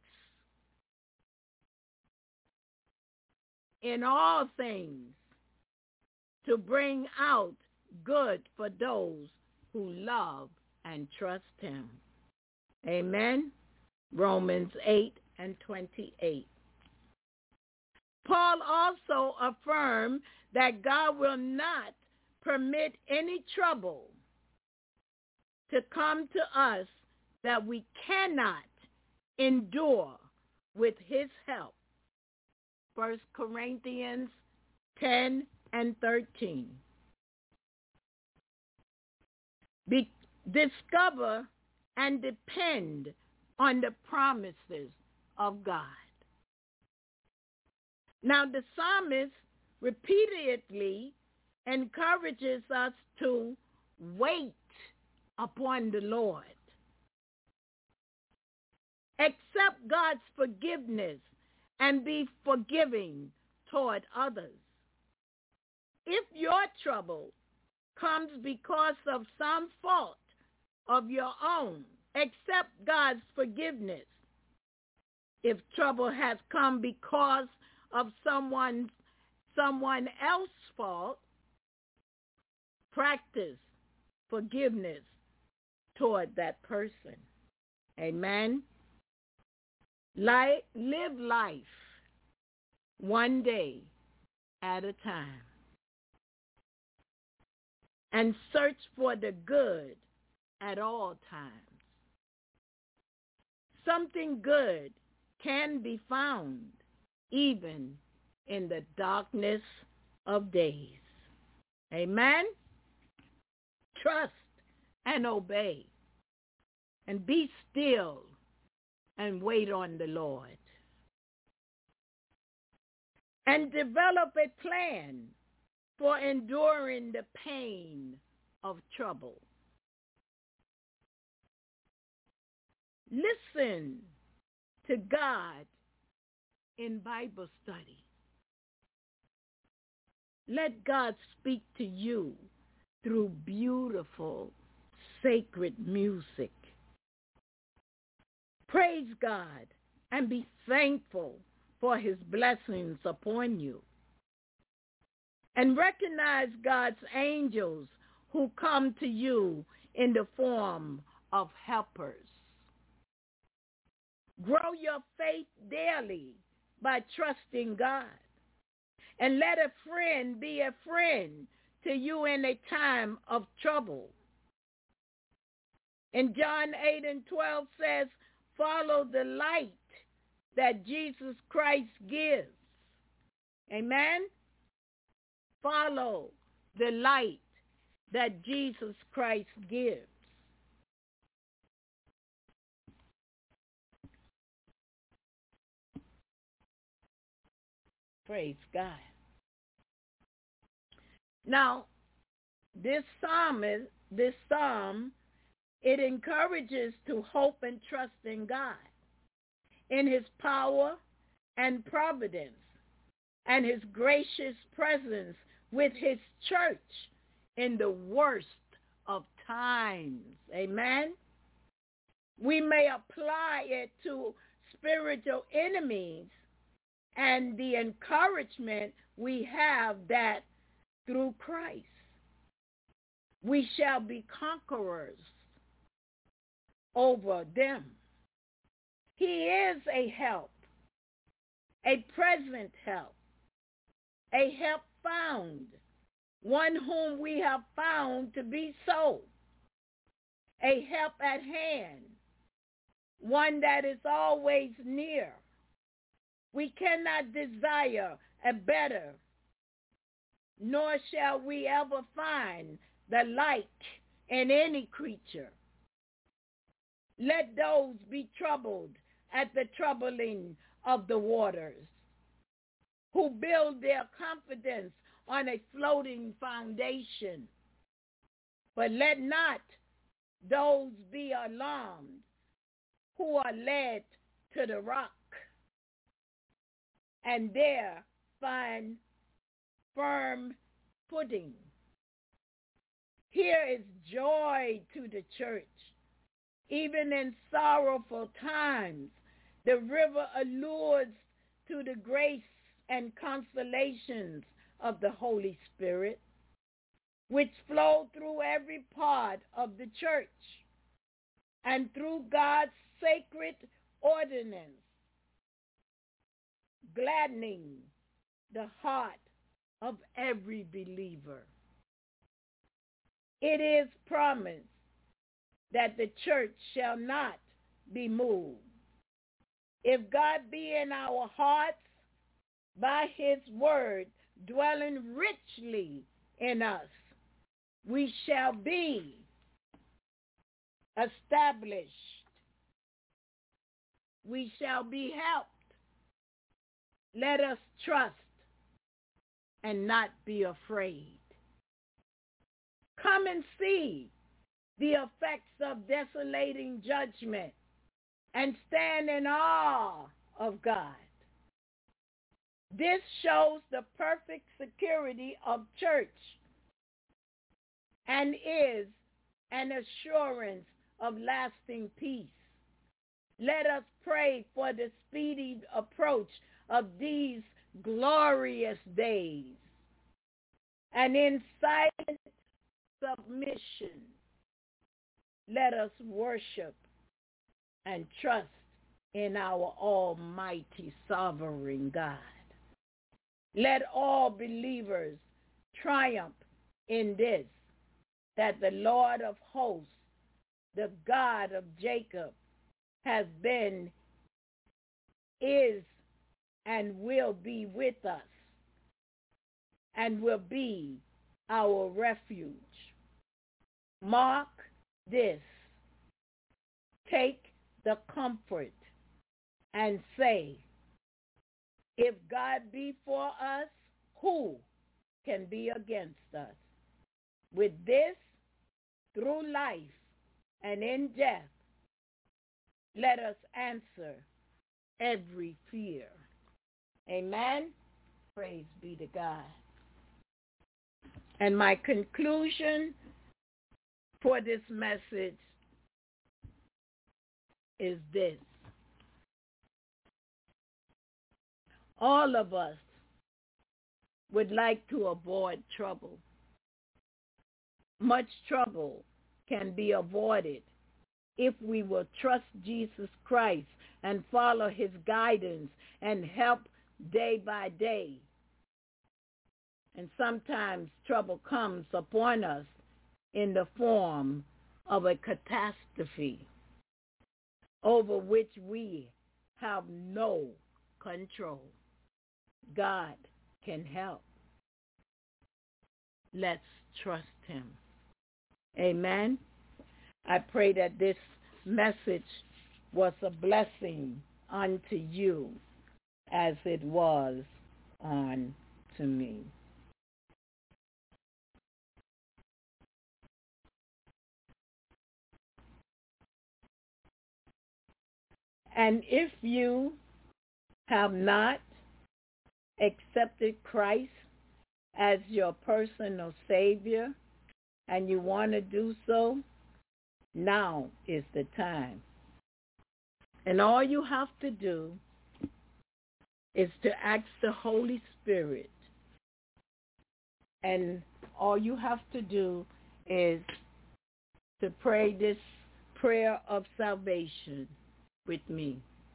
Speaker 2: in all things to bring out good for those who love and trust him. Amen. Romans 8 and 28. Paul also affirmed that God will not permit any trouble to come to us that we cannot endure with his help. 1 Corinthians 10 and 13. Discover and depend on the promises of God. Now, the psalmist repeatedly encourages us to wait upon the Lord. Accept God's forgiveness and be forgiving toward others. If your trouble comes because of some fault of your own, accept God's forgiveness. If trouble has come because of someone else's fault, practice forgiveness toward that person. Amen. Live life one day at a time. And search for the good at all times. Something good can be found even in the darkness of days. Amen? Trust and obey, and be still and wait on the Lord. And develop a plan for enduring the pain of trouble. Listen to God in Bible study. Let God speak to you through beautiful, sacred music. Praise God and be thankful for his blessings upon you. And recognize God's angels who come to you in the form of helpers. Grow your faith daily by trusting God. And let a friend be a friend to you in a time of trouble. And John 8 and 12 says, follow the light that Jesus Christ gives. Amen? Follow the light that Jesus Christ gives. Praise God. Now, this psalm, it encourages to hope and trust in God, in his power and providence, and his gracious presence with his church in the worst of times. Amen? We may apply it to spiritual enemies and the encouragement we have that through Christ we shall be conquerors over them. He is a help, a present help, a help found, one whom we have found to be so, a help at hand, one that is always near. We cannot desire a better, nor shall we ever find the like in any creature. Let those be troubled at the troubling of the waters, who build their confidence on a floating foundation. But let not those be alarmed who are led to the rock and there find firm footing. Here is joy to the church. Even in sorrowful times, the river allures to the grace and consolations of the Holy Spirit, which flow through every part of the church and through God's sacred ordinance, gladdening the heart of every believer. It is promised that the church shall not be moved. If God be in our hearts by his word dwelling richly in us, we shall be established. We shall be helped. Let us trust and not be afraid. Come and see the effects of desolating judgment and stand in awe of God. This shows the perfect security of church and is an assurance of lasting peace. Let us pray for the speedy approach of these glorious days. And in silent submission, let us worship and trust in our almighty sovereign God. Let all believers triumph in this, that the Lord of hosts, the God of Jacob, has been, is, and will be with us, and will be our refuge. Mark this. Take the comfort and say, if God be for us, who can be against us? With this, through life and in death, let us answer every fear. Amen. Praise be to God. And my conclusion for this message is this. All of us would like to avoid trouble. Much trouble can be avoided if we will trust Jesus Christ and follow his guidance and help day by day. And sometimes trouble comes upon us in the form of a catastrophe over which we have no control. God can help. Let's trust him. Amen. I pray that this message was a blessing unto you as it was unto me. And if you have not accepted Christ as your personal Savior and you want to do so, now is the time. And all you have to do is to ask the Holy Spirit. And all you have to do is to pray this prayer of salvation with me.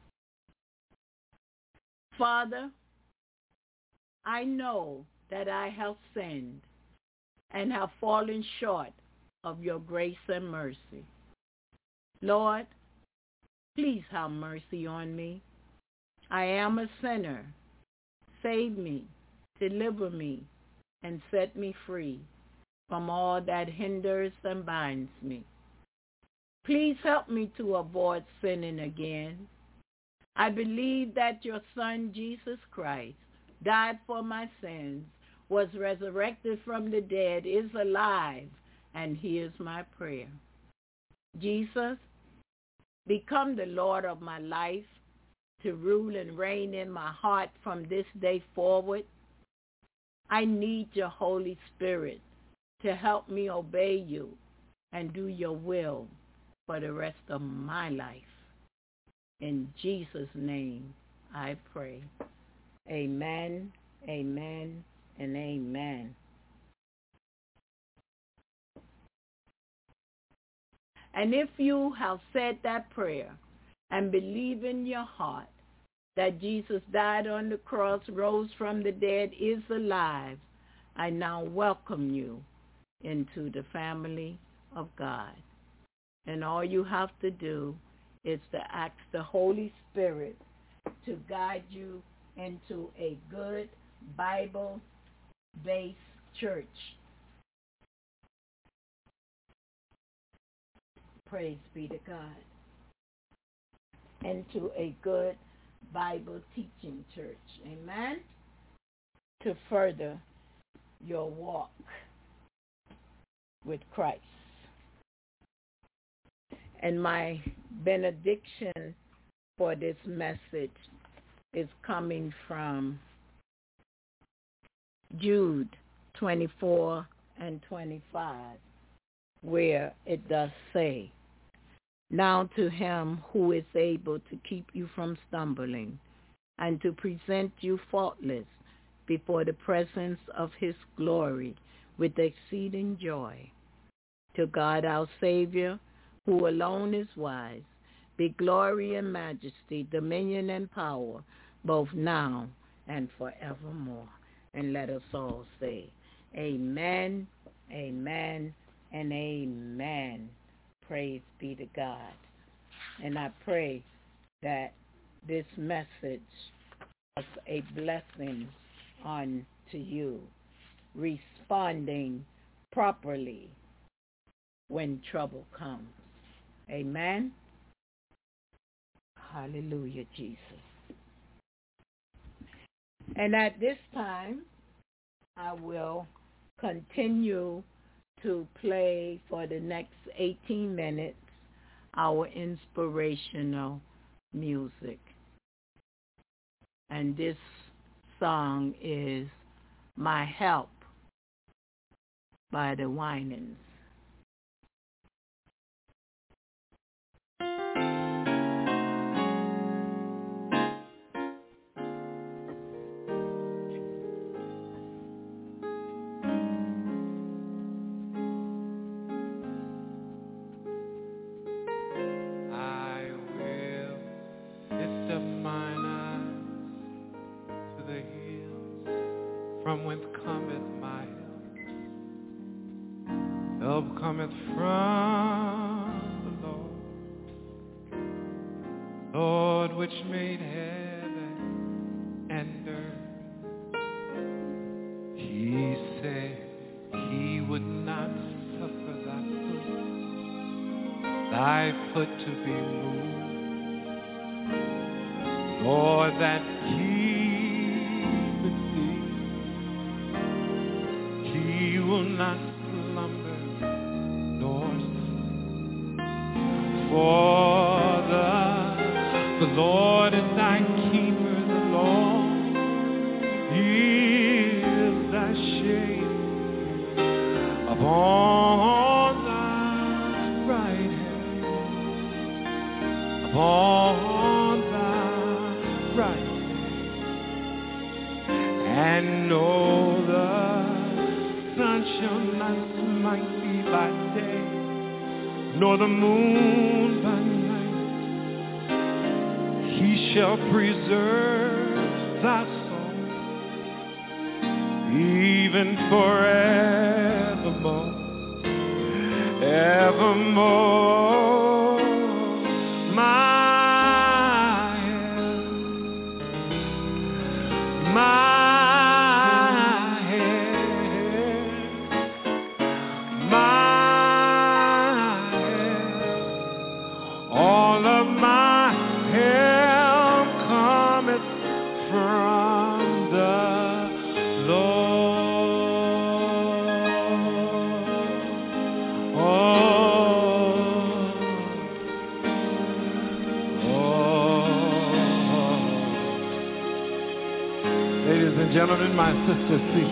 Speaker 2: Father, I know that I have sinned and have fallen short of your grace and mercy. Lord, please have mercy on me. I am a sinner. Save me, deliver me, and set me free from all that hinders and binds me. Please help me to avoid sinning again. I believe that your Son, Jesus Christ, died for my sins, was resurrected from the dead, is alive, and hears my prayer. Jesus, become the Lord of my life, to rule and reign in my heart from this day forward. I need your Holy Spirit to help me obey you and do your will for the rest of my life. In Jesus' name I pray. Amen, amen, and amen. And if you have said that prayer and believe in your heart that Jesus died on the cross, rose from the dead, is alive, I now welcome you into the family of God. And all you have to do is to ask the Holy Spirit to guide you into a good Bible-based church. Praise be to God. Into a good Bible teaching church. Amen? To further your walk with Christ. And my benediction for this message is coming from Jude 24 and 25, where it does say, "Now to him who is able to keep you from stumbling and to present you faultless before the presence of his glory with exceeding joy, to God our Savior, who alone is wise, be glory and majesty, dominion and power, both now and forevermore." And let us all say, amen, amen, and amen. Praise be to God. And I pray that this message was a blessing unto you, responding properly when trouble comes. Amen. Hallelujah, Jesus. And at this time, I will continue to play for the next 18 minutes our inspirational music. And this song is My Help by the Winans.
Speaker 4: From whence cometh my help? Help cometh from the Lord, Lord which made heaven and earth. He said he would not suffer thy foot to be moved, Lord, that he will not slumber nor sleep. For the upon thy right and know the sun shall not smite thee by day, nor the moon by night. He shall preserve thy soul, even forevermore, evermore. My all of my help cometh from the Ladies and gentlemen, my sister, see.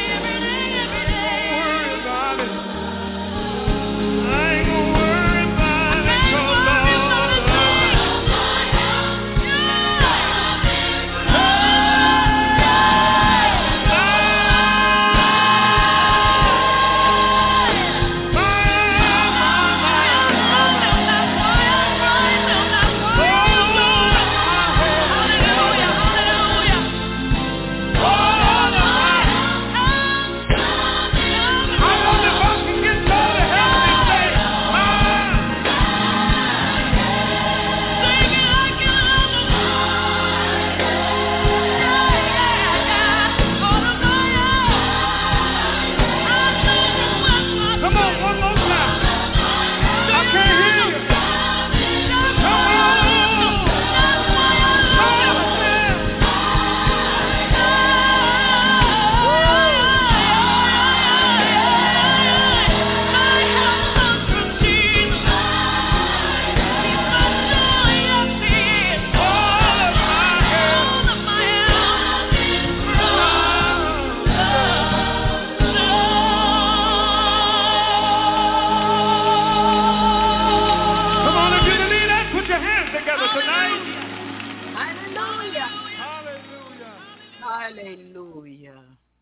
Speaker 8: I ain't gonna worry about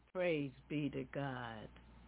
Speaker 2: Praise be to God.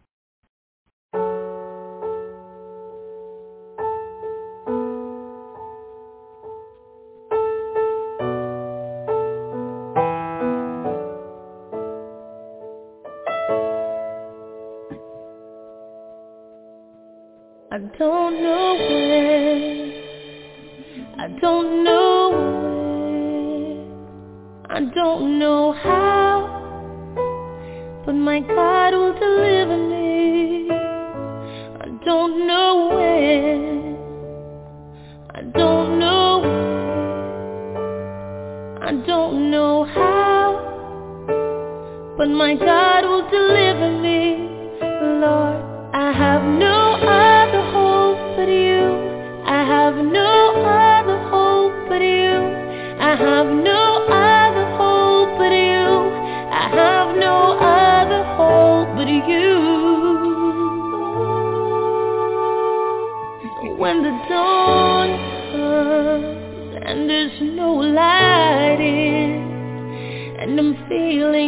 Speaker 3: I don't know when, I don't know where, I don't know how, but my God will deliver me. I don't know when, I don't know where, I don't know how, but my God will deliver me. Lord, I have no other hope but you. I have no other hope but you. I have no other hope but you. I have no other hope but you. So when the dawn comes and there's no light in, and I'm feeling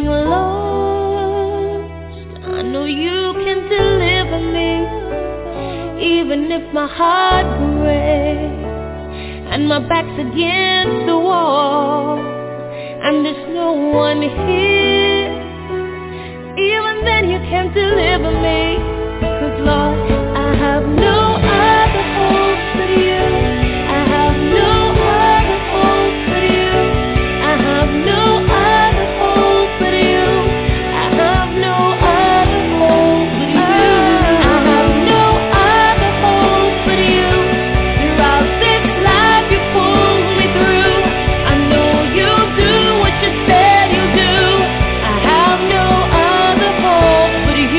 Speaker 3: lost, I know you can deliver me. Even if my heart breaks and my back's against the wall and there's no one here, even then you can deliver me. 'Cause Lord, I have no other hope but you. I have no other hope but you. I have no other hope but you. I have no other hope but you. I have no other hope but you. Throughout this life you pulled me through. I know you'll do what you said you'll do. I have no other hope but you.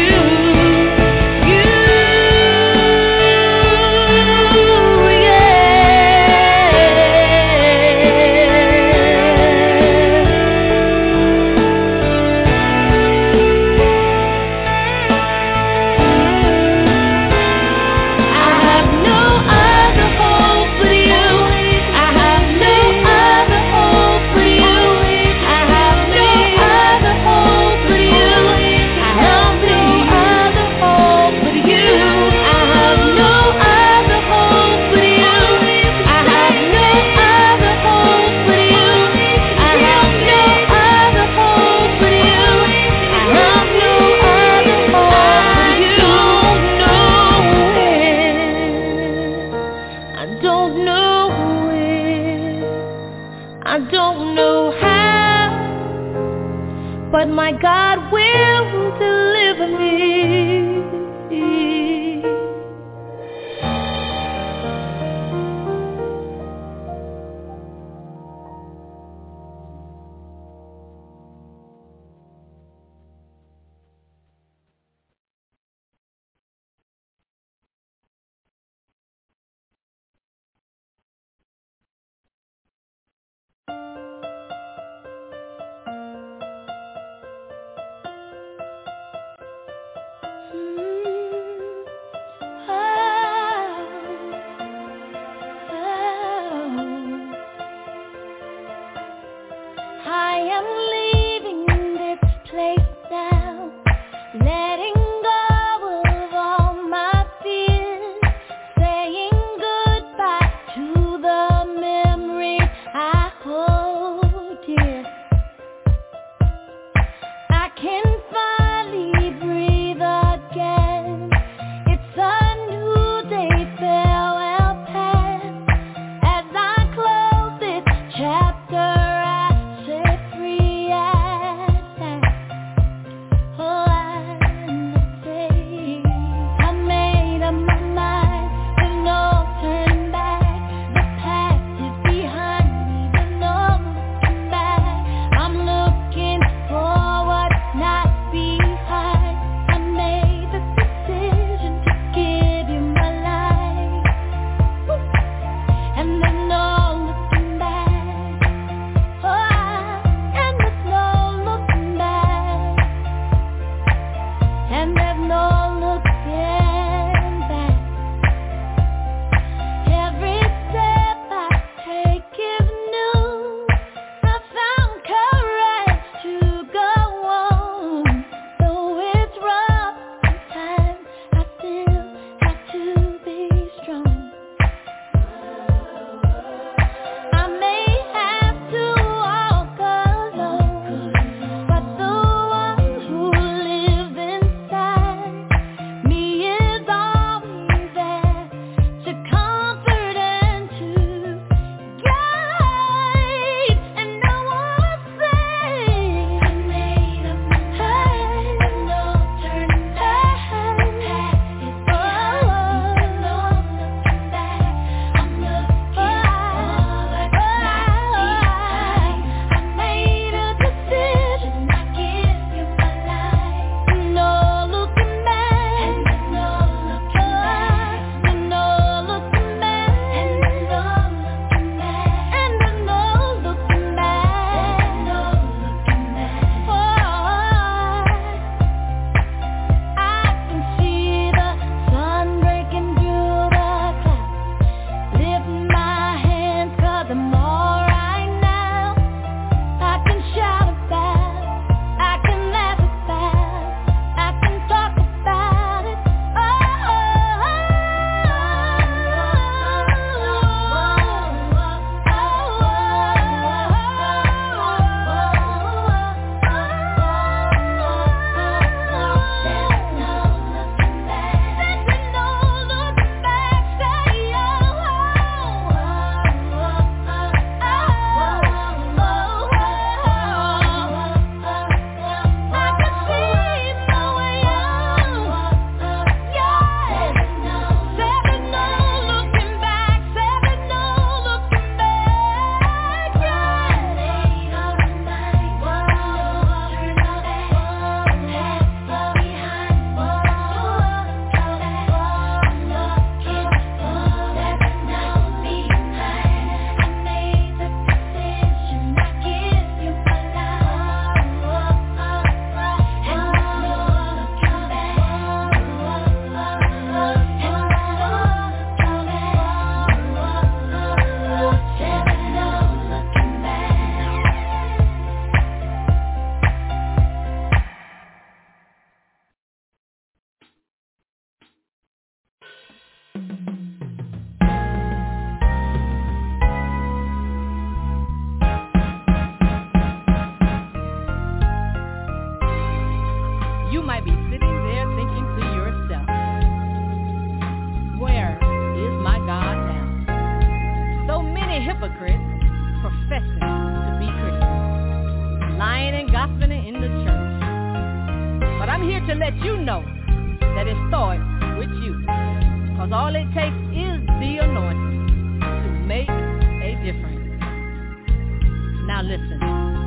Speaker 3: I don't know how, but my God will deliver me. I am leaving this place now, letting go of all my fears, saying goodbye to the memories I hold dear. I can finally breathe again. It's a new day, farewell past. As I close this chapter, I set free at last. Oh, I
Speaker 9: You might be sitting there thinking to yourself, where is my God now? So many hypocrites professing to be Christians, lying and gossiping in the church. But I'm here to let you know that it starts with you. Because all it takes is the anointing to make a difference. Now listen.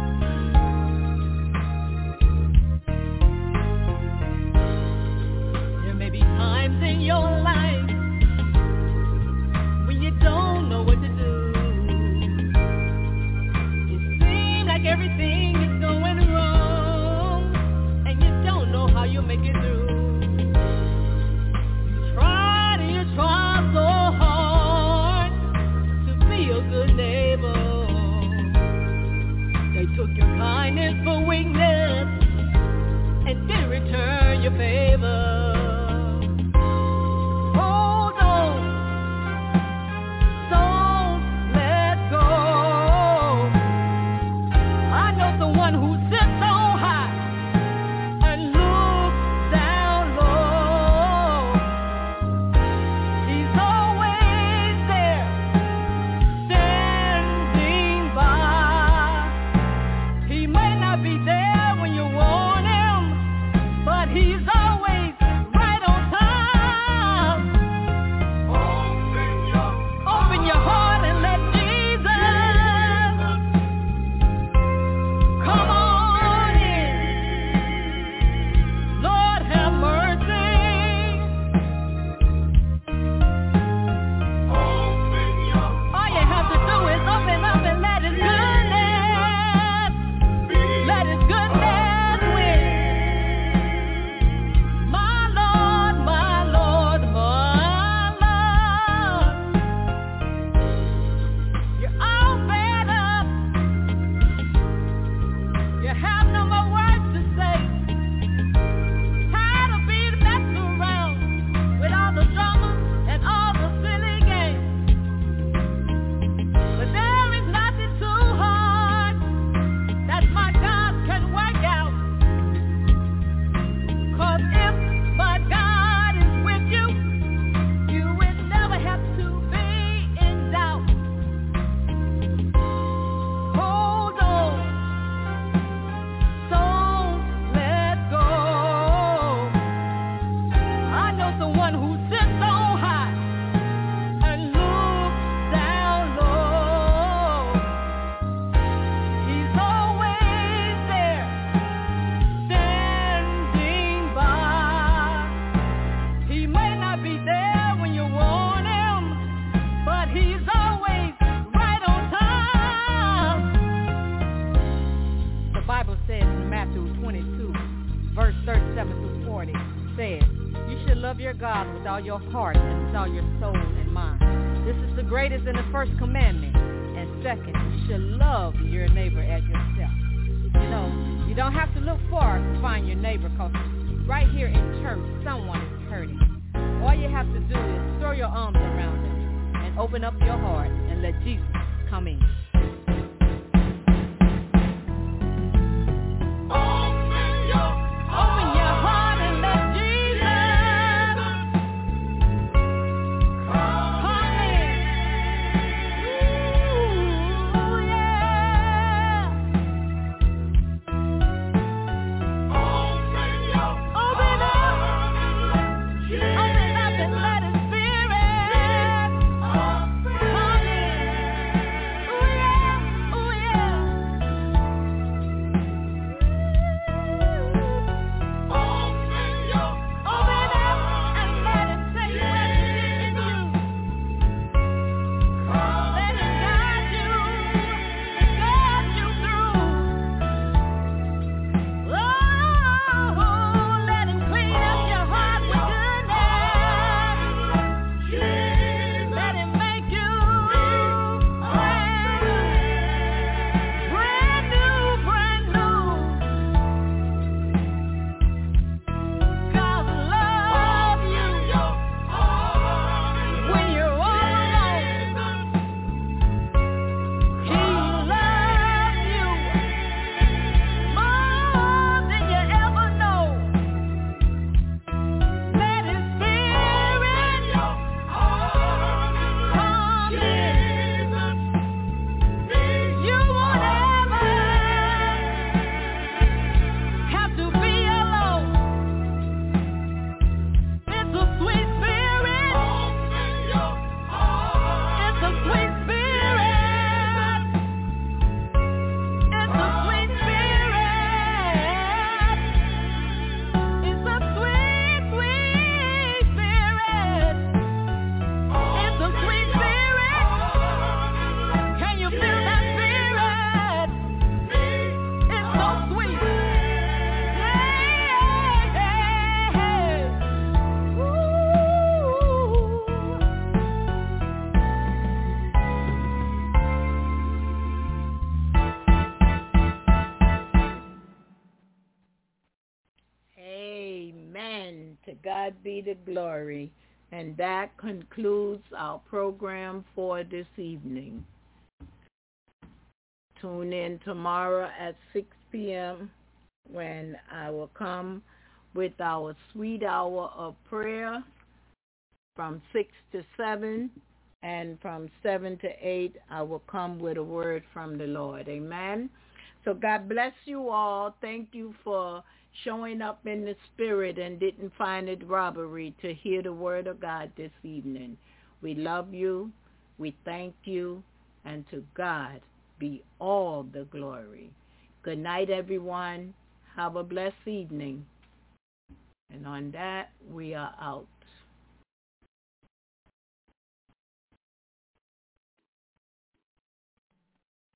Speaker 9: There may be times in your life when you don't know what to do. It seems like everything is going wrong and you don't know how you'll make it through. You try so hard to be a good neighbor. They took your kindness for weakness and didn't return your favor. Hold on, don't let go. I know someone who sits on high and looks down low. He's always there, standing by. He may not be there when you want him, but he's always right on time. Open your heart and let Jesus come on in. Lord have mercy. All you have to do is open up and let his goodness win. My Lord, my Lord, my Lord. You're all fed up. You have no more words to say. Tired of being messed around with all the drama and all the silly games. But there is nothing too hard that my God can work out. 'Cause if my God is with you, you will never have to be in doubt. Hold on, don't let go. I know someone who sits on high and looks down low. He's always there, standing by. He may not be there when you want him, but he's always right on time. The Bible says in Matthew 22, verse 37 through 40, says, you should love your God with all your heart and with all your soul and mind. This is the greatest and the first commandment. And second, you should love your neighbor as yourself. You know, you don't have to look far to find your neighbor, because right here in church, someone is hurting. All you have to do is throw your arms around them and open up your heart and let Jesus come in. Open your heart and let Jesus come in. Ooh, yeah. Open up. Open up and let his spirit come in. Ooh, yeah.
Speaker 2: Amen. To God be the glory. And that concludes our program for this evening. Tune in tomorrow at 6 p.m. when I will come with our sweet hour of prayer from 6 to 7. And from 7 to 8, I will come with a word from the Lord. Amen. So God bless you all. Thank you for showing up in the spirit and didn't find it robbery to hear the word of God this evening. We love you. We thank you. And to God be all the glory. Good night, everyone. Have a blessed evening. And on that, we are out.